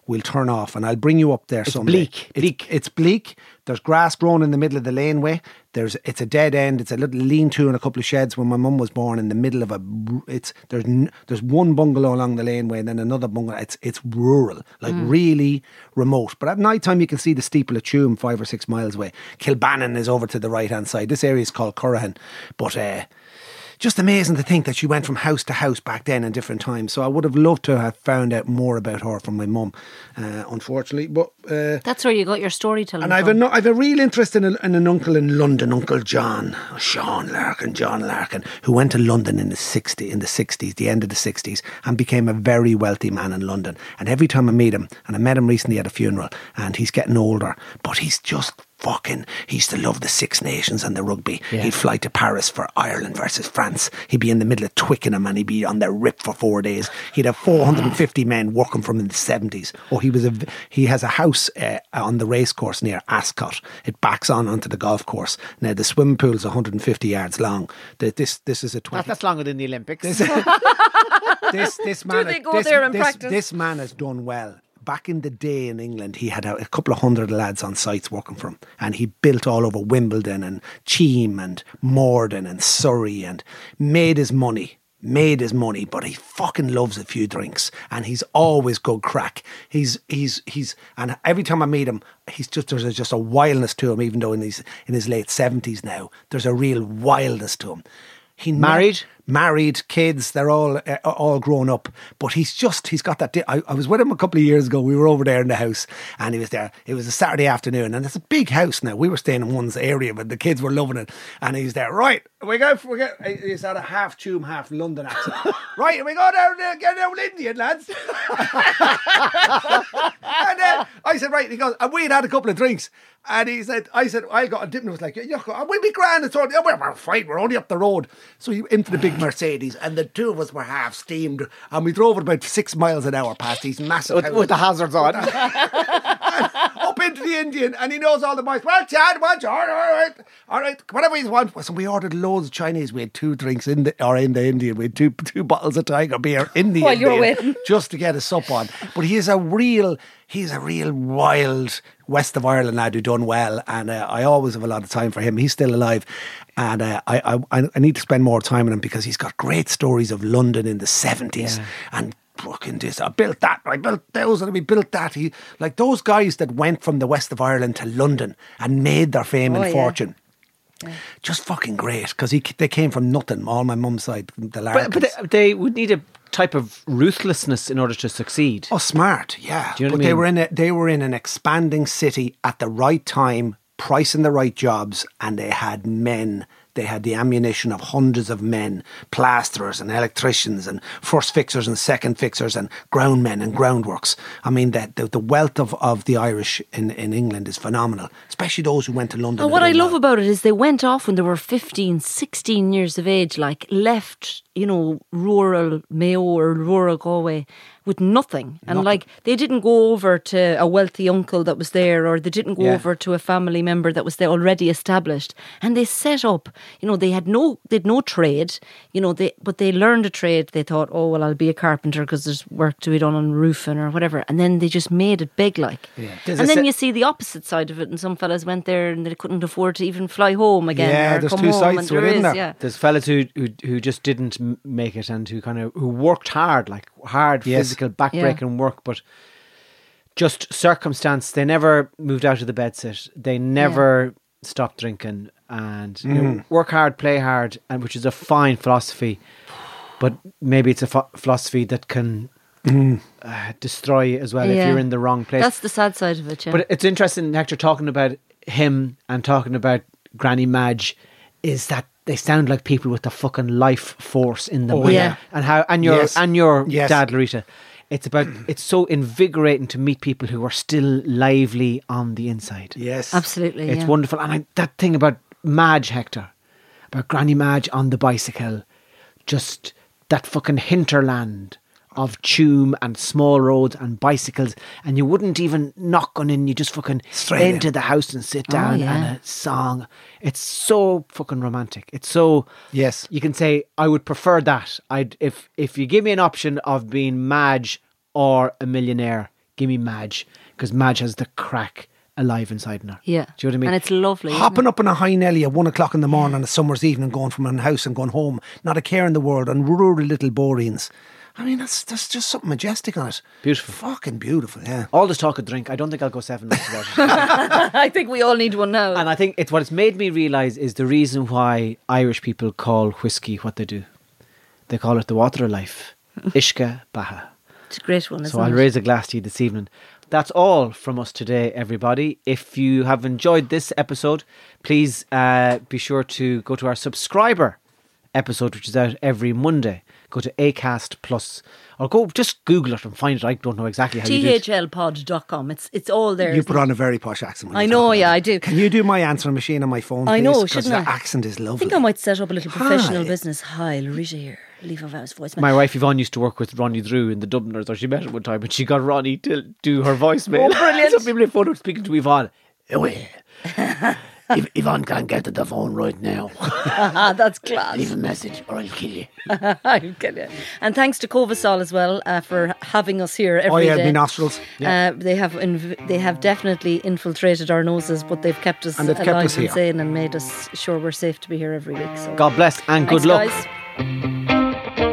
we'll turn off and I'll bring you up there It's someday. bleak, It's bleak. It's bleak. There's grass growing in the middle of the laneway. There's it's a dead end. It's a little lean-to and a couple of sheds. When my mum was born, in the middle of a it's there's n- there's one bungalow along the laneway and then another bungalow. It's it's rural, like Mm. really remote. But at night time you can see the steeple of Tuam five or six miles away. Kilbannon is over to the right hand side. This area is called Currahan, but. Uh, Just amazing to think that she went from house to house back then in different times. So I would have loved to have found out more about her from my mum, uh, unfortunately. But uh, That's where you got your storytelling and I've from. a, I've a real interest in, a, in an uncle in London, Uncle John, Sean Larkin, John Larkin, who went to London in the sixties, in the sixties, the end of the sixties, and became a very wealthy man in London. And every time I meet him, and I met him recently at a funeral, and he's getting older, but he's just fucking, he used to love the Six Nations and the rugby. Yeah. He'd fly to Paris for Ireland versus France. He'd be in the middle of Twickenham and he'd be on their rip for four days. He'd have four hundred fifty men working for him in the seventies. Or he was a, he has a house uh, on the racecourse near Ascot. It backs on onto the golf course. Now the swimming pool's one hundred fifty yards long. The, this this is a twenty. That- That's longer than the Olympics. This this, this man. they go this, there and this, practice? This man has done well. Back in the day in England, he had a, a couple of hundred lads on sites working for him, and he built all over Wimbledon and Cheam and Morden and Surrey, and made his money. Made his money, but he fucking loves a few drinks, and he's always good crack. He's he's he's, and every time I meet him, he's just there's a, just a wildness to him. Even though in his in his late seventies now, there's a real wildness to him. He Married? Ne- married, kids, they're all uh, all grown up. But he's just, he's got that... Di- I, I was with him a couple of years ago. We were over there in the house and he was there. It was a Saturday afternoon and it's a big house now. We were staying in one's area, but the kids were loving it. And he's there, right, we go, we go. He's had a half Tuam, half London accent. Right, we go down there, get down Indian, lads. And uh, I said, right, he goes, and we'd had a couple of drinks. And he said, I said, I got a dip and it was like, yeah, we'll be grand. It's all, yeah, we're, we're fine, we're only up the road. So he into the big Mercedes and the two of us were half steamed and we drove at about six miles an hour past these massive with, houses. with the hazards on. Up into the Indian and he knows all the boys. Well, Chad, well, Chad, all right, all right, whatever you want. So we ordered loads of Chinese. We had two drinks in the, or in the Indian. We had two two bottles of Tiger beer in the While Indian you were waiting. just to get a sup on. But he is a real, he's a real wild West of Ireland lad who done well, and uh, I always have a lot of time for him. He's still alive, and uh, I, I I need to spend more time with him because he's got great stories of London in the seventies Yeah. and fucking this. I built that. I built those, and we built that. He like those guys that went from the West of Ireland to London and made their fame Oh, and yeah. fortune. Just fucking great because he they came from nothing. All my mum's side, the Larkins. But, but they, they would need a type of ruthlessness in order to succeed. Oh, smart, yeah. Do you know but what I they mean? were in a, they were in an expanding city at the right time, pricing the right jobs, and they had men. They had the ammunition of hundreds of men, plasterers and electricians and first fixers and second fixers and groundmen and groundworks. I mean, the, the, the wealth of, of the Irish in, in England is phenomenal, especially those who went to London. And what I done love well. about it is they went off when they were fifteen, sixteen years of age, like left, you know, rural Mayo or rural Galway with nothing. And Nothing. like they didn't go over to a wealthy uncle that was there, or they didn't go Yeah. over to a family member that was there already established. And they set up, you know, they had no, they had no trade, you know, they, but they learned a trade. They thought, oh, well, I'll be a carpenter because there's work to be done on roofing or whatever. And then they just made it big, like. There's And a then se- you see the opposite side of it, and some fellas went there and they couldn't afford to even fly home again. Yeah, or there's come two home, sides and to it, there isn't is, there? Yeah. There's fellas who, who who just didn't m- make it and who kind of who worked hard, like hard Yes. physical backbreaking work, but just circumstance. They never moved out of the bedsit. They never stopped drinking, and you know, work hard, play hard, and which is a fine philosophy. But maybe it's a ph- philosophy that can uh, destroy you as well if Yeah. you're in the wrong place. That's the sad side of it, yeah. But it's interesting, Hector, talking about him and talking about Granny Madge, is that they sound like people with the fucking life force in them. Oh, yeah. And how and your Yes. and your Yes. dad, Larita. It's about it's so invigorating to meet people who are still lively on the inside. Yes. Absolutely, It's yeah. wonderful. And I, that thing about Madge, Hector, about Granny Madge on the bicycle, just that fucking hinterland of Tuam and small roads and bicycles, and you wouldn't even knock on in, you just fucking Straight into in. the house and sit Oh, down yeah. and a song. It's so fucking romantic. It's so Yes. you can say I would prefer that. I'd if if you give me an option of being Madge or a millionaire, give me Madge, because Madge has the crack alive inside in her. Yeah. Do you know what I mean? And it's lovely. Hopping up on a high Nelly at one o'clock in the morning on a summer's evening, going from one house and going home, not a care in the world, on rural little Boreens. I mean, that's that's just something majestic on it. Beautiful. Fucking beautiful, yeah. All this talk of drink, I don't think I'll go seven nights without it. I think we all need one now. And I think it's what it's made me realise is the reason why Irish people call whiskey what they do. They call it the water of life. Ishka Baha. It's a great one, isn't So I'll it? raise a glass to you this evening. That's all from us today, everybody. If you have enjoyed this episode, please uh, be sure to go to our subscriber episode, which is out every Monday. Go to Acast Plus, or go just Google it and find it. I don't know exactly how you do T it. H L pod dot com. It's it's all there. You put on a very posh accent. when I you know, talk yeah, about I it. do. Can you do my answering machine on my phone, I please? know, 'Cause shouldn't that I? accent is I lovely. think I might set up a little professional Hi. business. Hi, Larita here. Leave a voice voicemail. My wife Yvonne used to work with Ronnie Drew in the Dubliners, or she met him one time, and she got Ronnie to do her voicemail. Oh, brilliant. So people in phone were speaking to Yvonne. Away. If Yvonne can't get to the phone right now, That's class. leave a message or I'll kill you. I'll kill you. And thanks to Covasol as well uh, for having us here every Oh day. yeah, my nostrils. Yeah. Uh, they have inv- they have definitely infiltrated our noses, but they've kept us And they've kept alive us and here. sane and made us sure we're safe to be here every week. So God bless and good thanks, luck. guys.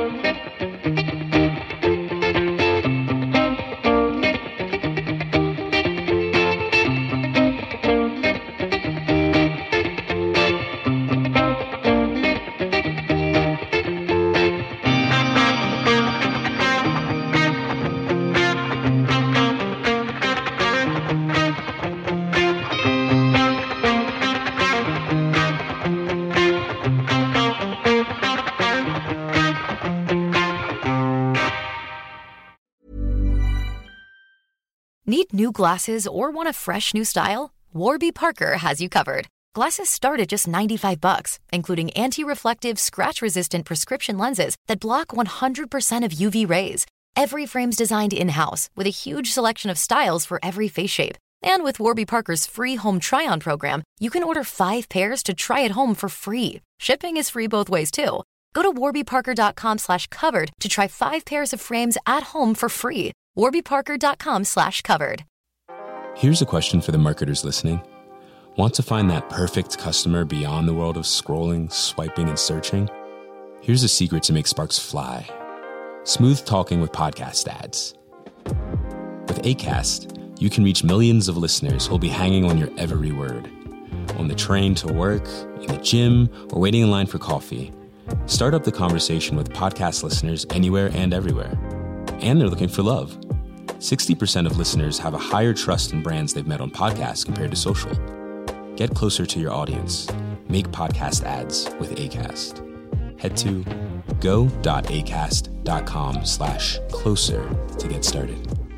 Need new glasses or want a fresh new style? Warby Parker has you covered. Glasses start at just ninety-five bucks, including anti-reflective, scratch-resistant prescription lenses that block one hundred percent of U V rays. Every frame's designed in-house with a huge selection of styles for every face shape. And with Warby Parker's free home try-on program, you can order five pairs to try at home for free. Shipping is free both ways, too. Go to warbyparker.com slash covered to try five pairs of frames at home for free. warbyparker.com slash covered. Here's a question for the marketers listening. Want to find that perfect customer beyond the world of scrolling, swiping, and searching? Here's a secret to make sparks fly. Smooth talking with podcast ads. With Acast, you can reach millions of listeners who'll be hanging on your every word. On the train to work, in the gym, or waiting in line for coffee. Start up the conversation with podcast listeners anywhere and everywhere. And they're looking for love. sixty percent of listeners have a higher trust in brands they've met on podcasts compared to social. Get closer to your audience. Make podcast ads with Acast. Head to go.acast.com slash closer to get started.